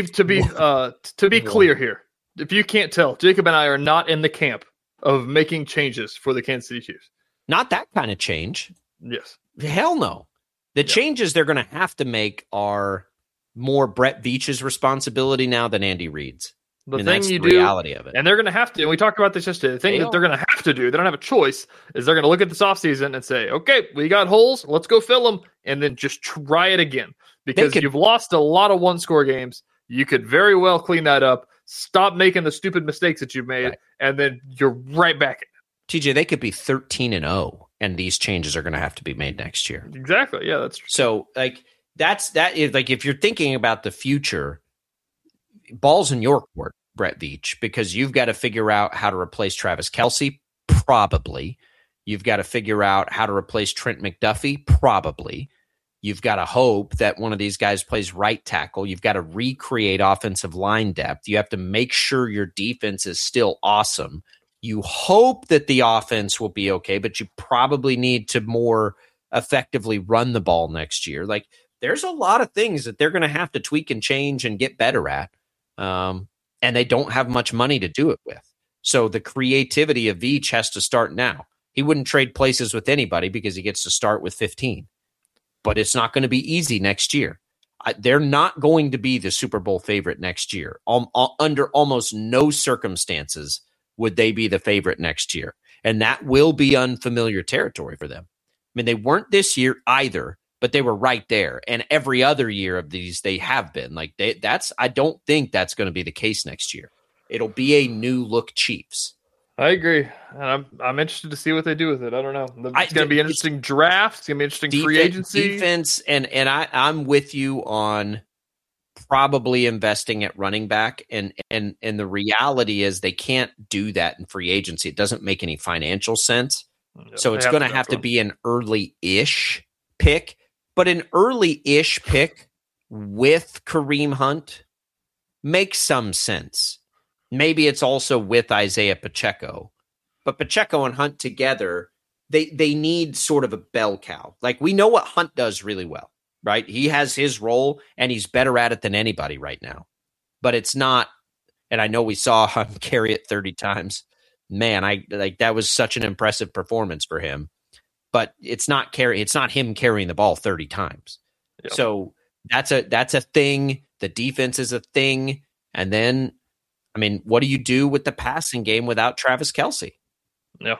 clear here. If you can't tell, Jacob and I are not in the camp of making changes for the Kansas City Chiefs. Not that kind of change. Yes. Hell no. The changes they're going to have to make are more Brett Veach's responsibility now than Andy Reid's. The thing that's you the do, reality of it. And they're going to have to, and we talked about this yesterday, the thing that they're going to have to do, they don't have a choice, is they're going to look at this offseason and say, okay, we got holes, let's go fill them, and then just try it again. Because you've lost a lot of one-score games. You could very well clean that up, stop making the stupid mistakes that you've made, and then you're right back in it. TJ, they could be 13-0, and these changes are going to have to be made next year. Exactly, yeah, that's true. So, like, that is, like, if you're thinking about the future, ball's in your court, Brett Veach, because you've got to figure out how to replace Travis Kelce, probably. You've got to figure out how to replace Trent McDuffie, probably. You've got to hope that one of these guys plays right tackle. You've got to recreate offensive line depth. You have to make sure your defense is still awesome. You hope that the offense will be okay, but you probably need to more effectively run the ball next year. Like, there's a lot of things that they're going to have to tweak and change and get better at. And they don't have much money to do it with. So the creativity of Veach has to start now. He wouldn't trade places with anybody because he gets to start with 15. But it's not going to be easy next year. They're not going to be the Super Bowl favorite next year. Under almost no circumstances would they be the favorite next year. And that will be unfamiliar territory for them. I mean, they weren't this year either, but they were right there. And every other year of these, they have been. Like, I don't think that's going to be the case next year. It'll be a new look Chiefs. I agree. And I'm interested to see what they do with it. I don't know. It's going to be an interesting draft. It's going to be interesting free agency. Defense, and I'm with you on probably investing at running back. And the reality is they can't do that in free agency. It doesn't make any financial sense. So it's going to have to be an early-ish pick. But an early-ish pick with Kareem Hunt makes some sense. Maybe it's also with Isaiah Pacheco. But Pacheco and Hunt together, they need sort of a bell cow. Like, we know what Hunt does really well, right? He has his role, and he's better at it than anybody right now. But it's not, and I know we saw Hunt carry it 30 times. Man, that was such an impressive performance for him. But it's not him carrying the ball 30 times. Yep. So that's a thing. The defense is a thing. And then, I mean, what do you do with the passing game without Travis Kelce? Yeah.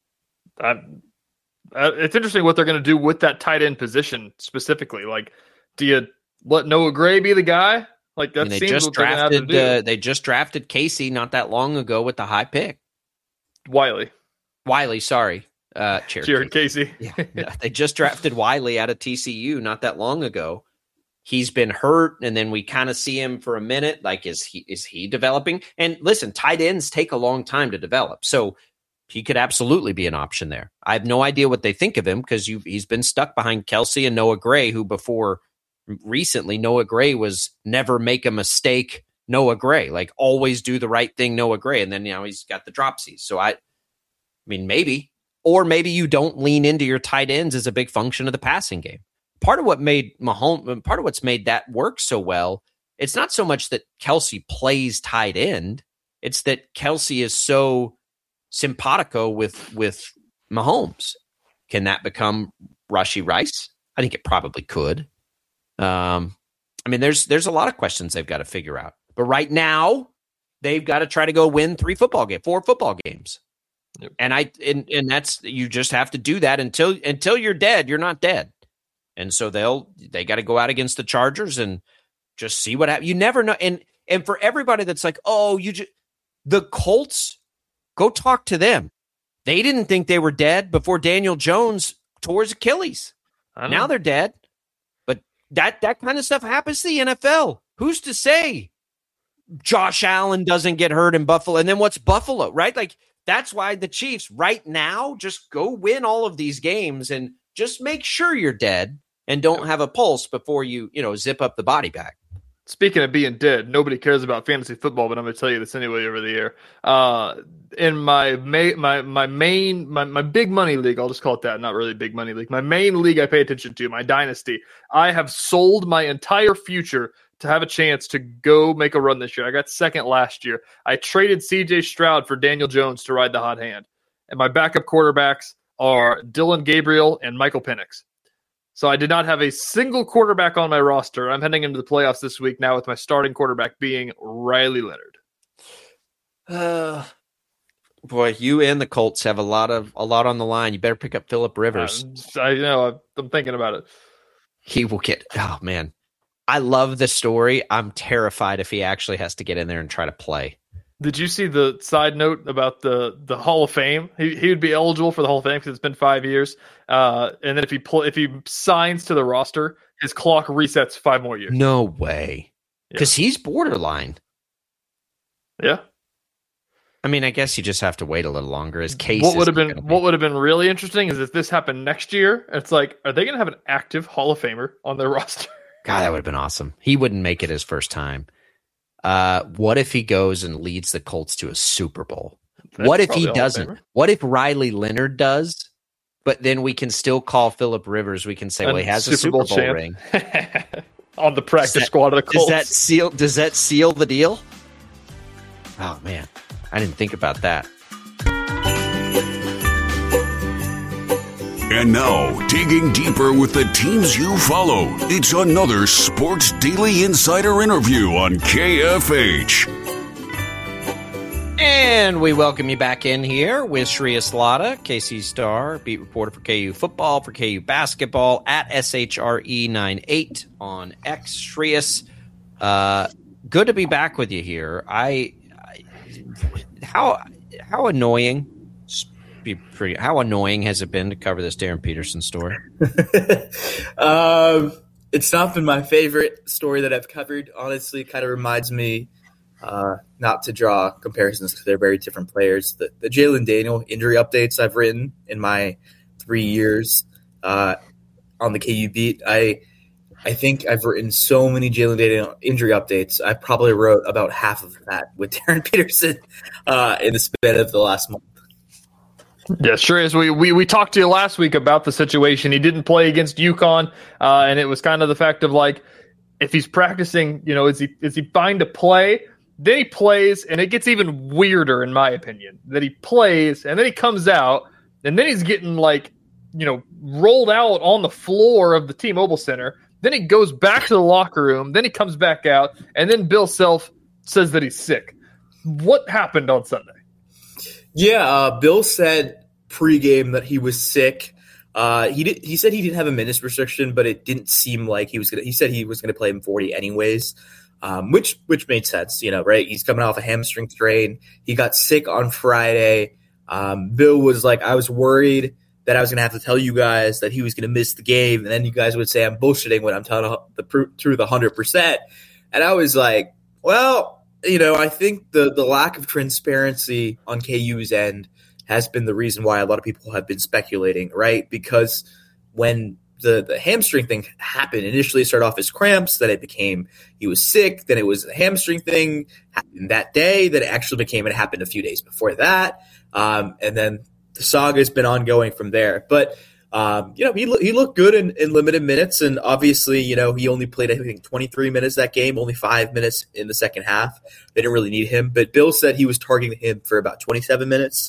It's interesting what they're going to do with that tight end position specifically. Like, do you let Noah Gray be the guy? Like, that seems what they're going to have to do. They just drafted Casey not that long ago with the high pick. Wiley, sorry. Jared Casey. Yeah. They just drafted Wiley out of TCU not that long ago. He's been hurt, and then we kind of see him for a minute. Like, is he developing? And listen, tight ends take a long time to develop, so he could absolutely be an option there. I have no idea what they think of him because he's been stuck behind Kelce and Noah Gray, who before recently Noah Gray was never make a mistake. Noah Gray, like, always do the right thing. Noah Gray, and then he's got the dropsies. So I mean, maybe. Or maybe you don't lean into your tight ends as a big function of the passing game. Part of what's made that work so well, it's not so much that Kelce plays tight end. It's that Kelce is so simpatico with Mahomes. Can that become Rashee Rice? I think it probably could. I mean, there's a lot of questions they've got to figure out. But right now, they've got to try to go win 4 football games. Yep. And that's, you just have to do that until you're dead. You're not dead. And so they got to go out against the Chargers and just see what happens. You never know. And for everybody that's like, oh, the Colts, go talk to them. They didn't think they were dead before Daniel Jones tore his Achilles. Now they're dead. But that kind of stuff happens to the NFL. Who's to say Josh Allen doesn't get hurt in Buffalo? And then what's Buffalo, right? Like, that's why the Chiefs right now just go win all of these games and just make sure you're dead and don't have a pulse before you zip up the body bag. Speaking of being dead, nobody cares about fantasy football, but I'm going to tell you this anyway over the air. In my big money league, I'll just call it that, not really big money league. My main league I pay attention to, my dynasty, I have sold my entire future to have a chance to go make a run this year. I got second last year. I traded CJ Stroud for Daniel Jones to ride the hot hand. And my backup quarterbacks are Dylan Gabriel and Michael Penix. So I did not have a single quarterback on my roster. I'm heading into the playoffs this week now with my starting quarterback being Riley Leonard. Boy, you and the Colts have a lot on the line. You better pick up Phillip Rivers. I know. I'm thinking about it. He will get. Oh man, I love the story. I'm terrified if he actually has to get in there and try to play. Did you see the side note about the Hall of Fame? He would be eligible for the Hall of Fame because it's been 5 years. And then if he signs to the roster, his clock resets 5 more years. No way. Because he's borderline. Yeah. I mean, I guess you just have to wait a little longer. His case. What would have been really interesting is if this happened next year. It's like, are they going to have an active Hall of Famer on their roster? God, that would have been awesome. He wouldn't make it his first time. What if he goes and leads the Colts to a Super Bowl? What if he doesn't? What if Riley Leonard does? But then we can still call Phillip Rivers. We can say, well, he has a Super Bowl ring on the practice squad of the Colts. Does that seal the deal? Oh man, I didn't think about that. And now, digging deeper with the teams you follow, it's another Sports Daily Insider interview on KFH. And we welcome you back in here with Shreyas Laddha, KC Star, beat reporter for KU football, for KU basketball, at SHRE98 on X. Shreyas, good to be back with you here. How annoying... How annoying has it been to cover this Darren Peterson story? It's not been my favorite story that I've covered. Honestly, it kind of reminds me not to draw comparisons because they're very different players. The Jalen Daniel injury updates I've written in my 3 years on the KU beat, I think I've written so many Jalen Daniel injury updates. I probably wrote about half of that with Darren Peterson in the span of the last month. Yeah, sure is. We talked to you last week about the situation. He didn't play against UConn, and it was kind of the fact of like, if he's practicing, is he fine to play? Then he plays, and it gets even weirder, in my opinion, that he plays, and then he comes out, and then he's getting rolled out on the floor of the T-Mobile Center. Then he goes back to the locker room. Then he comes back out, and then Bill Self says that he's sick. What happened on Sunday? Yeah, Bill said pregame that he was sick. He said he didn't have a minutes restriction, but it didn't seem like he was gonna. He said he was gonna play him 40 anyways, which made sense, right? He's coming off a hamstring strain. He got sick on Friday. Bill was like, I was worried that I was gonna have to tell you guys that he was gonna miss the game, and then you guys would say I'm bullshitting when I'm telling the truth 100%. And I was like, well. I think the lack of transparency on KU's end has been the reason why a lot of people have been speculating, right? Because when the hamstring thing happened, initially it started off as cramps, then it became he was sick, then it was a hamstring thing happened that day, then it actually became it happened a few days before that. And then the saga has been ongoing from there. But he looked good in limited minutes, and obviously, he only played, I think, 23 minutes that game, only 5 minutes in the second half. They didn't really need him, but Bill said he was targeting him for about 27 minutes.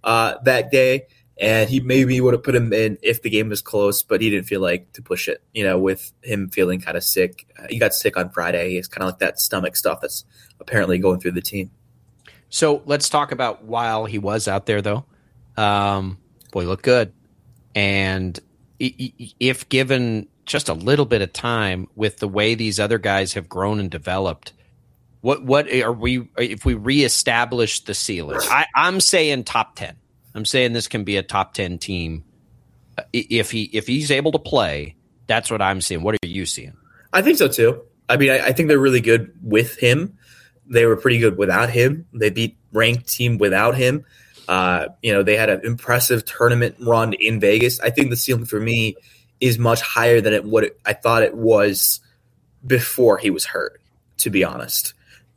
that day, and he maybe would have put him in if the game was close, but he didn't feel like to push it, with him feeling kind of sick. He got sick on Friday. It's kind of like that stomach stuff that's apparently going through the team. So let's talk about while he was out there, though. Boy, he looked good. And if given just a little bit of time with the way these other guys have grown and developed, what are we, if we reestablish the ceiling? I'm saying top 10. I'm saying this can be a top 10 team. If he's able to play, that's what I'm seeing. What are you seeing? I think so too. I mean, I think they're really good with him. They were pretty good without him. They beat ranked team without him. They had an impressive tournament run in Vegas. I think the ceiling for me is much higher than I thought it was before he was hurt, to be honest.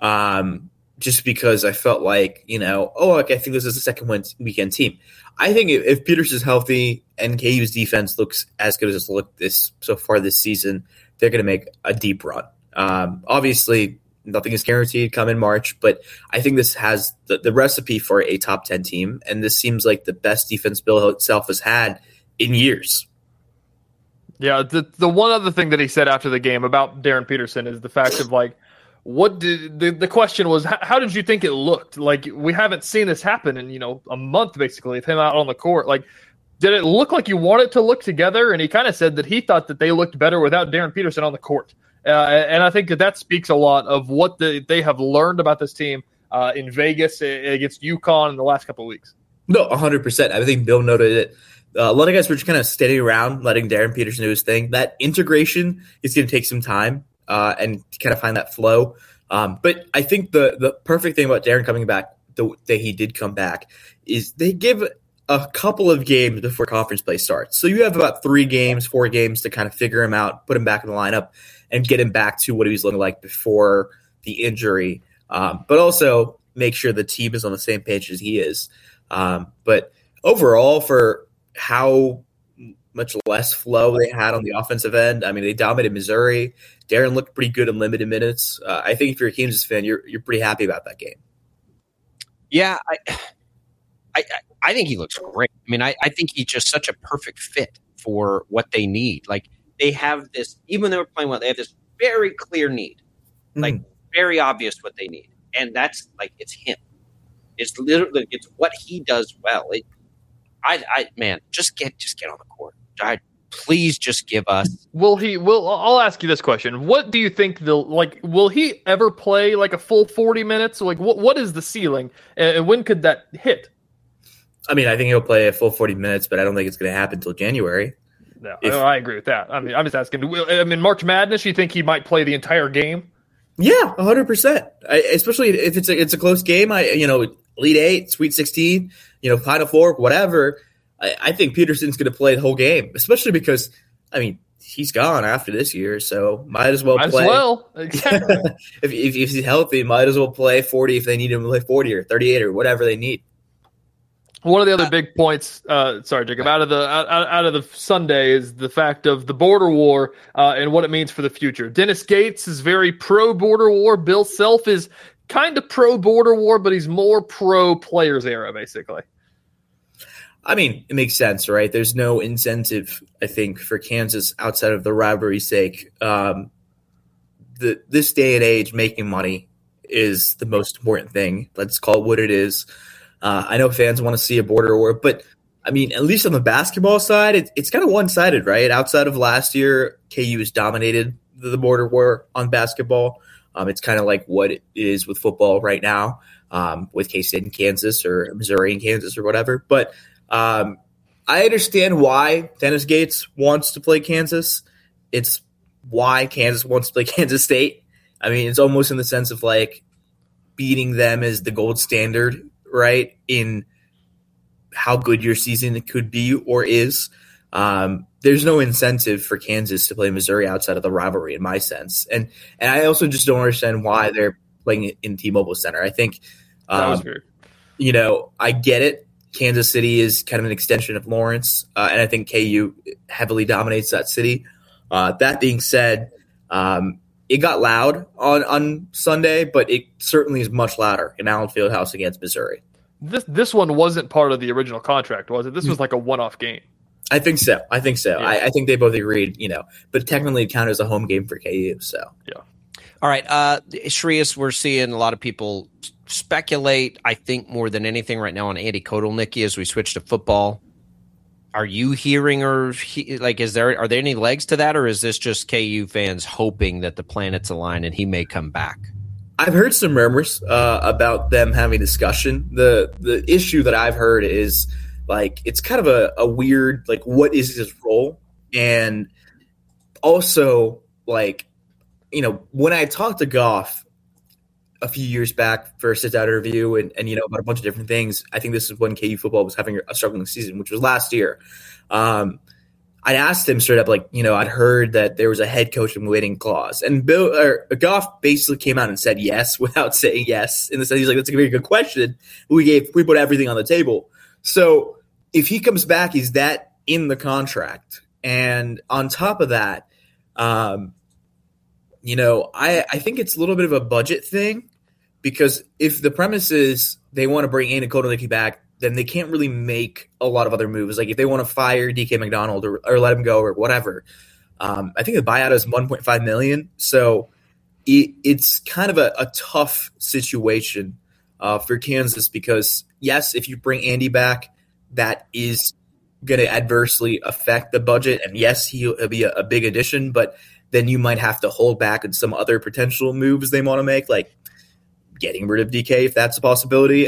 Just because I felt like, I think this is a second weekend team. I think if Peters is healthy and KU's defense looks as good as it's looked so far this season, they're going to make a deep run. Obviously, nothing is guaranteed come in March, but I think this has the recipe for a top 10 team, and this seems like the best defense Bill itself has had in years. Yeah, the one other thing that he said after the game about Darren Peterson is the fact of what did the question was, how did you think it looked? Like, we haven't seen this happen in, a month basically of him out on the court. Like, did it look like you want it to look together? And he kind of said that he thought that they looked better without Darren Peterson on the court. And I think that speaks a lot of what they have learned about this team in Vegas against UConn in the last couple of weeks. No, 100%. I think Bill noted it. A lot of guys were just kind of standing around, letting Darren Peterson do his thing. That integration is going to take some time and to kind of find that flow. But I think the perfect thing about Darren coming back, the day he did come back, is they give a couple of games before conference play starts. So you have about 4 games to kind of figure him out, put him back in the lineup, and get him back to what he was looking like before the injury. But also make sure the team is on the same page as he is. But overall, for how much less flow they had on the offensive end, I mean, they dominated Missouri. Darren looked pretty good in limited minutes. I think if you're a Kansas fan, you're pretty happy about that game. Yeah, I think he looks great. I mean, I think he's just such a perfect fit for what they need. Like, they have this, even though they're playing well, they have this very clear need, like very obvious what they need. And that's it's him. It's literally, it's what he does well. Man, just get on the court. Please just give us. I'll ask you this question. What do you think will he ever play a full 40 minutes? Like, what is the ceiling and when could that hit? I mean, I think he'll play a full 40 minutes, but I don't think it's going to happen until January. No, I agree with that. I mean, I'm just asking. March Madness, you think he might play the entire game? Yeah, 100%. Especially if it's a close game. Elite 8, Sweet 16, Final Four, whatever. I think Peterson's going to play the whole game, especially because, I mean, he's gone after this year, so might as well play. Exactly. if he's healthy, might as well play 40 if they need him to play 40 or 38 or whatever they need. One of the other big points, sorry, Jacob, out of the Sunday is the fact of the border war and what it means for the future. Dennis Gates is very pro border war. Bill Self is kind of pro border war, but he's more pro players era, basically. I mean, it makes sense, right? There's no incentive, I think, for Kansas outside of the rivalry's sake. This day and age, making money is the most important thing. Let's call it what it is. I know fans want to see a border war, but I mean, at least on the basketball side, it's kind of one-sided, right? Outside of last year, KU has dominated the border war on basketball. It's kind of like what it is with football right now, with K-State and Kansas or Missouri and Kansas or whatever. But I understand why Dennis Gates wants to play Kansas. It's why Kansas wants to play Kansas State. I mean, it's almost in the sense of beating them as the gold standard, right, in how good your season could be or is. There's no incentive for Kansas to play Missouri outside of the rivalry, in my sense. And I also just don't understand why they're playing it in T-Mobile Center. I think, I get it. Kansas City is kind of an extension of Lawrence, and I think KU heavily dominates that city. That being said, it got loud on Sunday, but it certainly is much louder in Allen Fieldhouse against Missouri. This one wasn't part of the original contract, was it? This was like a one-off game. I think so. Yeah. I think they both agreed, but technically it counted as a home game for KU. So yeah. All right, Shreyas, we're seeing a lot of people speculate, I think, more than anything right now on Andy Kotelnicki as we switch to football. Are you hearing are there any legs to that, or is this just KU fans hoping that the planets align and he may come back? I've heard some murmurs about them having discussion. The issue that I've heard is it's kind of a weird what is his role, and also when I talked to Goff a few years back for a sit-down interview and about a bunch of different things, I think this is when KU football was having a struggling season, which was last year. I asked him straight up, I'd heard that there was a head coach in waiting clause, and Goff basically came out and said yes without saying yes. In the sense, he's like, "That's a very good question. We put everything on the table." So if he comes back, is that in the contract? And on top of that, I think it's a little bit of a budget thing, because if the premise is they want to bring Andy Kotelnicki back, then they can't really make a lot of other moves. Like if they want to fire DK McDonald or let him go or whatever, I think the buyout is $1.5 million. So it's kind of a tough situation for Kansas, because yes, if you bring Andy back, that is going to adversely affect the budget, and yes, he'll be a big addition, but then you might have to hold back on some other potential moves they want to make, like getting rid of DK if that's a possibility,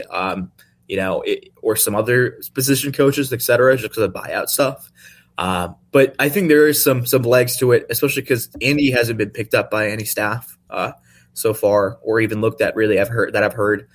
or some other position coaches, et cetera, just because of buyout stuff. But I think there is some legs to it, especially because Andy hasn't been picked up by any staff so far, or even looked at really. I've heard.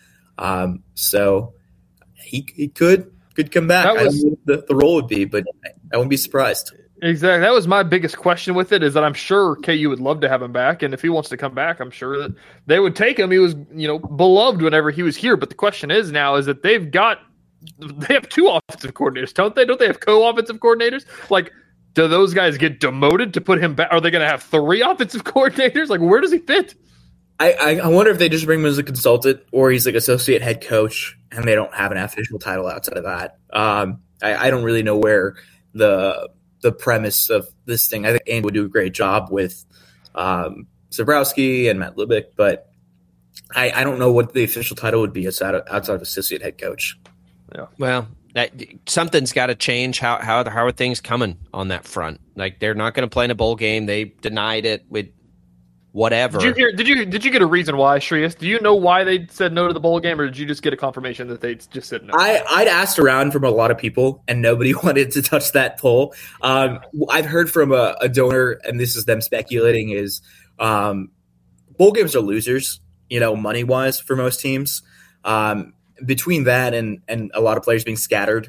So he could come back. I don't know what the role would be, but I wouldn't be surprised. Exactly. That was my biggest question with it, is that I'm sure KU would love to have him back. And if he wants to come back, I'm sure that they would take him. He was, beloved whenever he was here. But the question is now is that they have two offensive coordinators, don't they? Don't they have co-offensive coordinators? Do those guys get demoted to put him back? Are they going to have three offensive coordinators? Where does he fit? I wonder if they just bring him as a consultant, or he's associate head coach and they don't have an official title outside of that. I don't really know where the premise of this thing. I think Andy would do a great job with Zabrowski and Matt Lubick, but I don't know what the official title would be outside of associate head coach. Yeah. Well, something's got to change. How are things coming on that front? They're not going to play in a bowl game. They denied it with whatever. Did you get a reason why, Shreyas? Do you know why they said no to the bowl game, or did you just get a confirmation that they just said no? I'd asked around from a lot of people, and nobody wanted to touch that poll. I've heard from a donor, and this is them speculating, is bowl games are losers, money-wise for most teams. Between that and a lot of players being scattered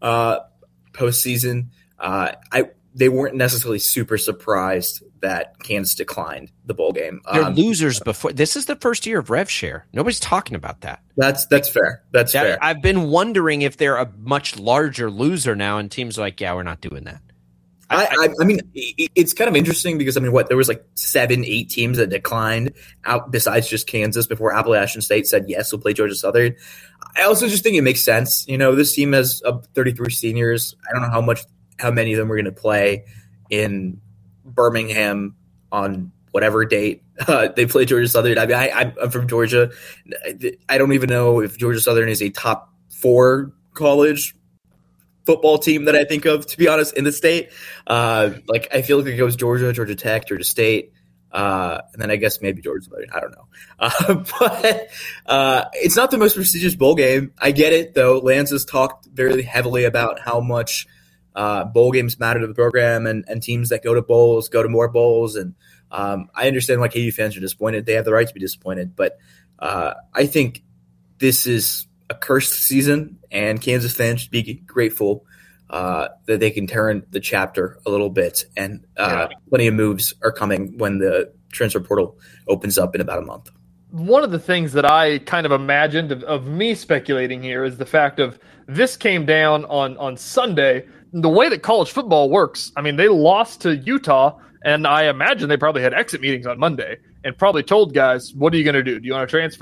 postseason, they weren't necessarily super surprised that Kansas declined the bowl game. They're losers before. This is the first year of rev share. Nobody's talking about that. That's fair. That's fair. I've been wondering if they're a much larger loser now, and teams are like, yeah, we're not doing that. I mean, it's kind of interesting because, there was 7-8 teams that declined out besides just Kansas before Appalachian State said, yes, we'll play Georgia Southern. I also just think it makes sense. This team has 33 seniors. I don't know how many of them are going to play in Birmingham on whatever date they play Georgia Southern. I'm from Georgia. I don't even know if Georgia Southern is a top 4 college football team that I think of, to be honest, in the state. I feel like it goes Georgia, Georgia Tech, Georgia State, and then I guess maybe Georgia Southern. I don't know. But it's not the most prestigious bowl game. I get it, though. Lance has talked very heavily about how much bowl games matter to the program, and teams that go to bowls go to more bowls. And I understand why KU fans are disappointed. They have the right to be disappointed. But I think this is a cursed season, and Kansas fans should be grateful that they can turn the chapter a little bit. And plenty of moves are coming when the transfer portal opens up in about a month. One of the things that I kind of imagined of me speculating here is the fact of this came down on Sunday. The way that college football works, they lost to Utah, and I imagine they probably had exit meetings on Monday and probably told guys, what are you going to do? Do you want to transfer?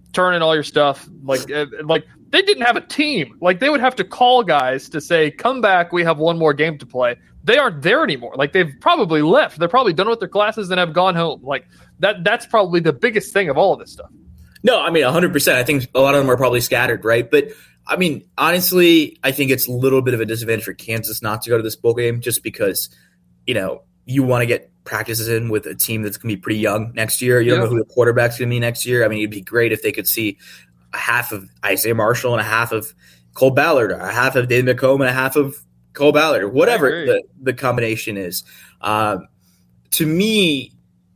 turn in all your stuff. Like they didn't have a team. Like they would have to call guys to say, come back, we have one more game to play. They aren't there anymore. Like they've probably left. They're probably done with their classes and have gone home. Like that's probably the biggest thing of all of this stuff. No, I mean, 100%. I think a lot of them are probably scattered, right? But I mean, honestly, I think it's a little bit of a disadvantage for Kansas not to go to this bowl game just because, you want to get practices in with a team that's going to be pretty young next year. You don't know who the quarterback's going to be next year. I mean, it'd be great if they could see a half of Isaiah Marshall and a half of Cole Ballard, or a half of David McComb and a half of Cole Ballard, or whatever the combination is. To me,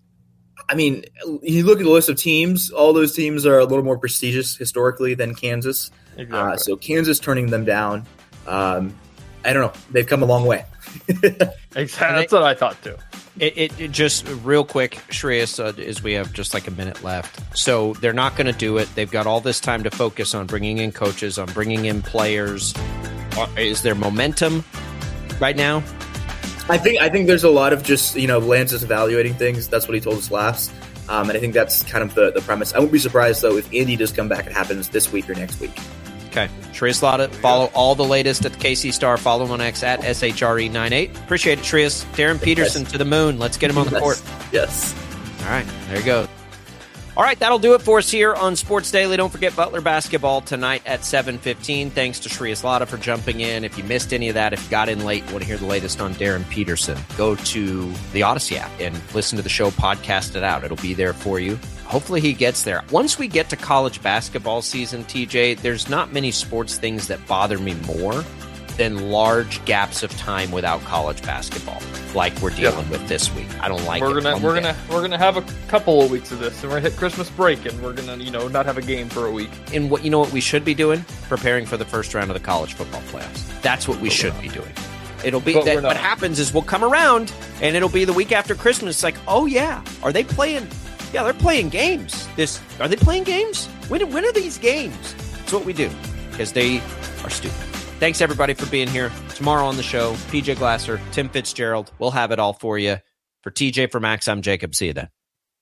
I mean, you look at the list of teams, all those teams are a little more prestigious historically than Kansas. Exactly. So Kansas turning them down, I don't know. They've come a long way. Exactly. That's what I thought too. It just real quick, Shreyas, as we have just like a minute left. So they're not going to do it. They've got all this time to focus on bringing in coaches, on bringing in players. Is there momentum right now? I think there's a lot of just, Lance is evaluating things. That's what he told us last. And I think that's kind of the premise. I won't be surprised, though, if Andy does come back, it happens this week or next week. Okay. Shreyas Laddha, follow all the latest at the KC Star. Follow him on X at SHRE98. Appreciate it, Shreyas. Darren Peterson to the moon. Let's get him on the court. Yes. All right. There you go. All right, that'll do it for us here on Sports Daily. Don't forget Butler basketball tonight at 7:15. Thanks to Shreyas Laddha for jumping in. If you missed any of that, if you got in late, want to hear the latest on Darren Peterson, go to the Odyssey app and listen to the show, podcast it out. It'll be there for you. Hopefully he gets there. Once we get to college basketball season, TJ, there's not many sports things that bother me more than large gaps of time without college basketball, like we're dealing with this week. I don't like we're it. We're gonna have a couple of weeks of this, and we're gonna hit Christmas break, and we're gonna not have a game for a week. And what we should be doing? Preparing for the first round of the college football playoffs. That's what we should be doing. It'll be that. What happens is we'll come around, and it'll be the week after Christmas. It's like, oh yeah, are they playing? Yeah, they're playing games. Are they playing games? When are these games? That's what we do, because they are stupid. Thanks, everybody, for being here. Tomorrow on the show, PJ Glasser, Tim Fitzgerald. We'll have it all for you. For TJ, for Max, I'm Jacob. See you then.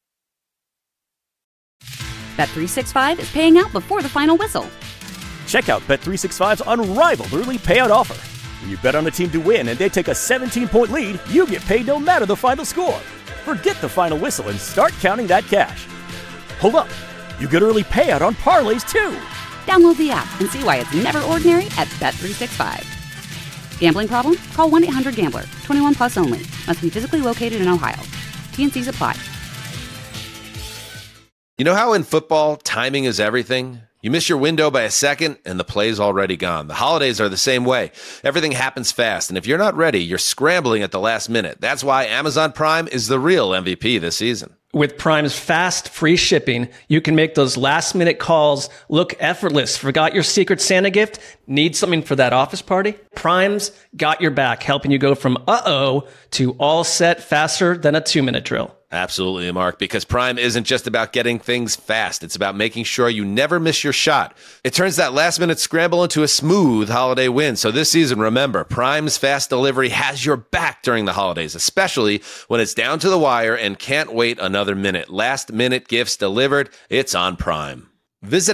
Bet365 is paying out before the final whistle. Check out Bet365's unrivaled early payout offer. When you bet on a team to win and they take a 17-point lead, you get paid no matter the final score. Forget the final whistle and start counting that cash. Hold up. You get early payout on parlays, too. Download the app and see why it's never ordinary at Bet365. Gambling problem? Call 1-800-GAMBLER. 21 plus only. Must be physically located in Ohio. T&Cs apply. You know how in football, timing is everything? You miss your window by a second, and the play's already gone. The holidays are the same way. Everything happens fast, and if you're not ready, you're scrambling at the last minute. That's why Amazon Prime is the real MVP this season. With Prime's fast, free shipping, you can make those last-minute calls look effortless. Forgot your Secret Santa gift? Need something for that office party? Prime's got your back, helping you go from uh-oh to all set faster than a 2-minute drill. Absolutely, Mark, because Prime isn't just about getting things fast. It's about making sure you never miss your shot. It turns that last-minute scramble into a smooth holiday win. So this season, remember, Prime's fast delivery has your back during the holidays, especially when it's down to the wire and can't wait another minute. Last-minute gifts delivered. It's on Prime. Visit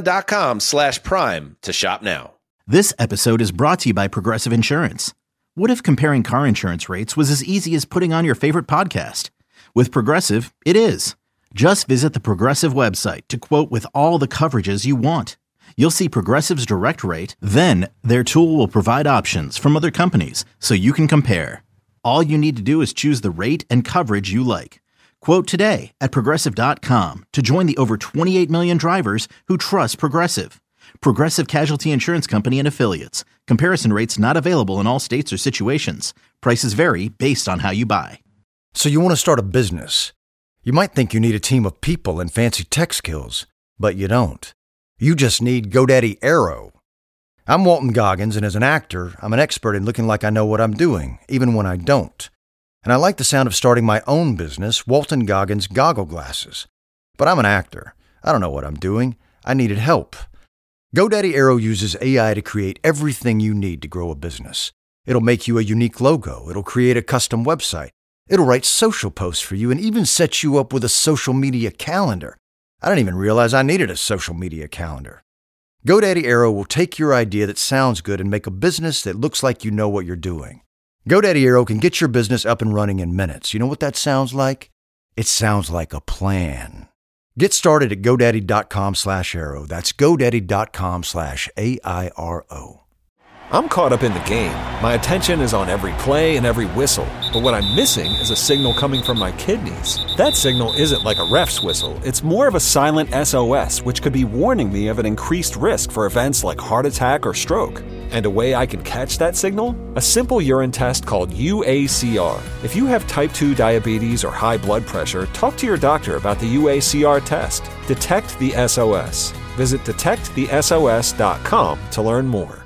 Amazon.com/Prime to shop now. This episode is brought to you by Progressive Insurance. What if comparing car insurance rates was as easy as putting on your favorite podcast? With Progressive, it is. Just visit the Progressive website to quote with all the coverages you want. You'll see Progressive's direct rate, then their tool will provide options from other companies so you can compare. All you need to do is choose the rate and coverage you like. Quote today at Progressive.com to join the over 28 million drivers who trust Progressive. Progressive Casualty Insurance Company and Affiliates. Comparison rates not available in all states or situations. Prices vary based on how you buy. So you want to start a business. You might think you need a team of people and fancy tech skills, but you don't. You just need GoDaddy Aero. I'm Walton Goggins, and as an actor, I'm an expert in looking like I know what I'm doing, even when I don't. And I like the sound of starting my own business, Walton Goggins Goggle Glasses. But I'm an actor. I don't know what I'm doing. I needed help. GoDaddy Aero uses AI to create everything you need to grow a business. It'll make you a unique logo. It'll create a custom website. It'll write social posts for you and even set you up with a social media calendar. I didn't even realize I needed a social media calendar. GoDaddy Aero will take your idea that sounds good and make a business that looks like you know what you're doing. GoDaddy Aero can get your business up and running in minutes. You know what that sounds like? It sounds like a plan. Get started at GoDaddy.com/Aero. That's GoDaddy.com/AIRO. I'm caught up in the game. My attention is on every play and every whistle. But what I'm missing is a signal coming from my kidneys. That signal isn't like a ref's whistle. It's more of a silent SOS, which could be warning me of an increased risk for events like heart attack or stroke. And a way I can catch that signal? A simple urine test called UACR. If you have type 2 diabetes or high blood pressure, talk to your doctor about the UACR test. Detect the SOS. Visit detectthesos.com to learn more.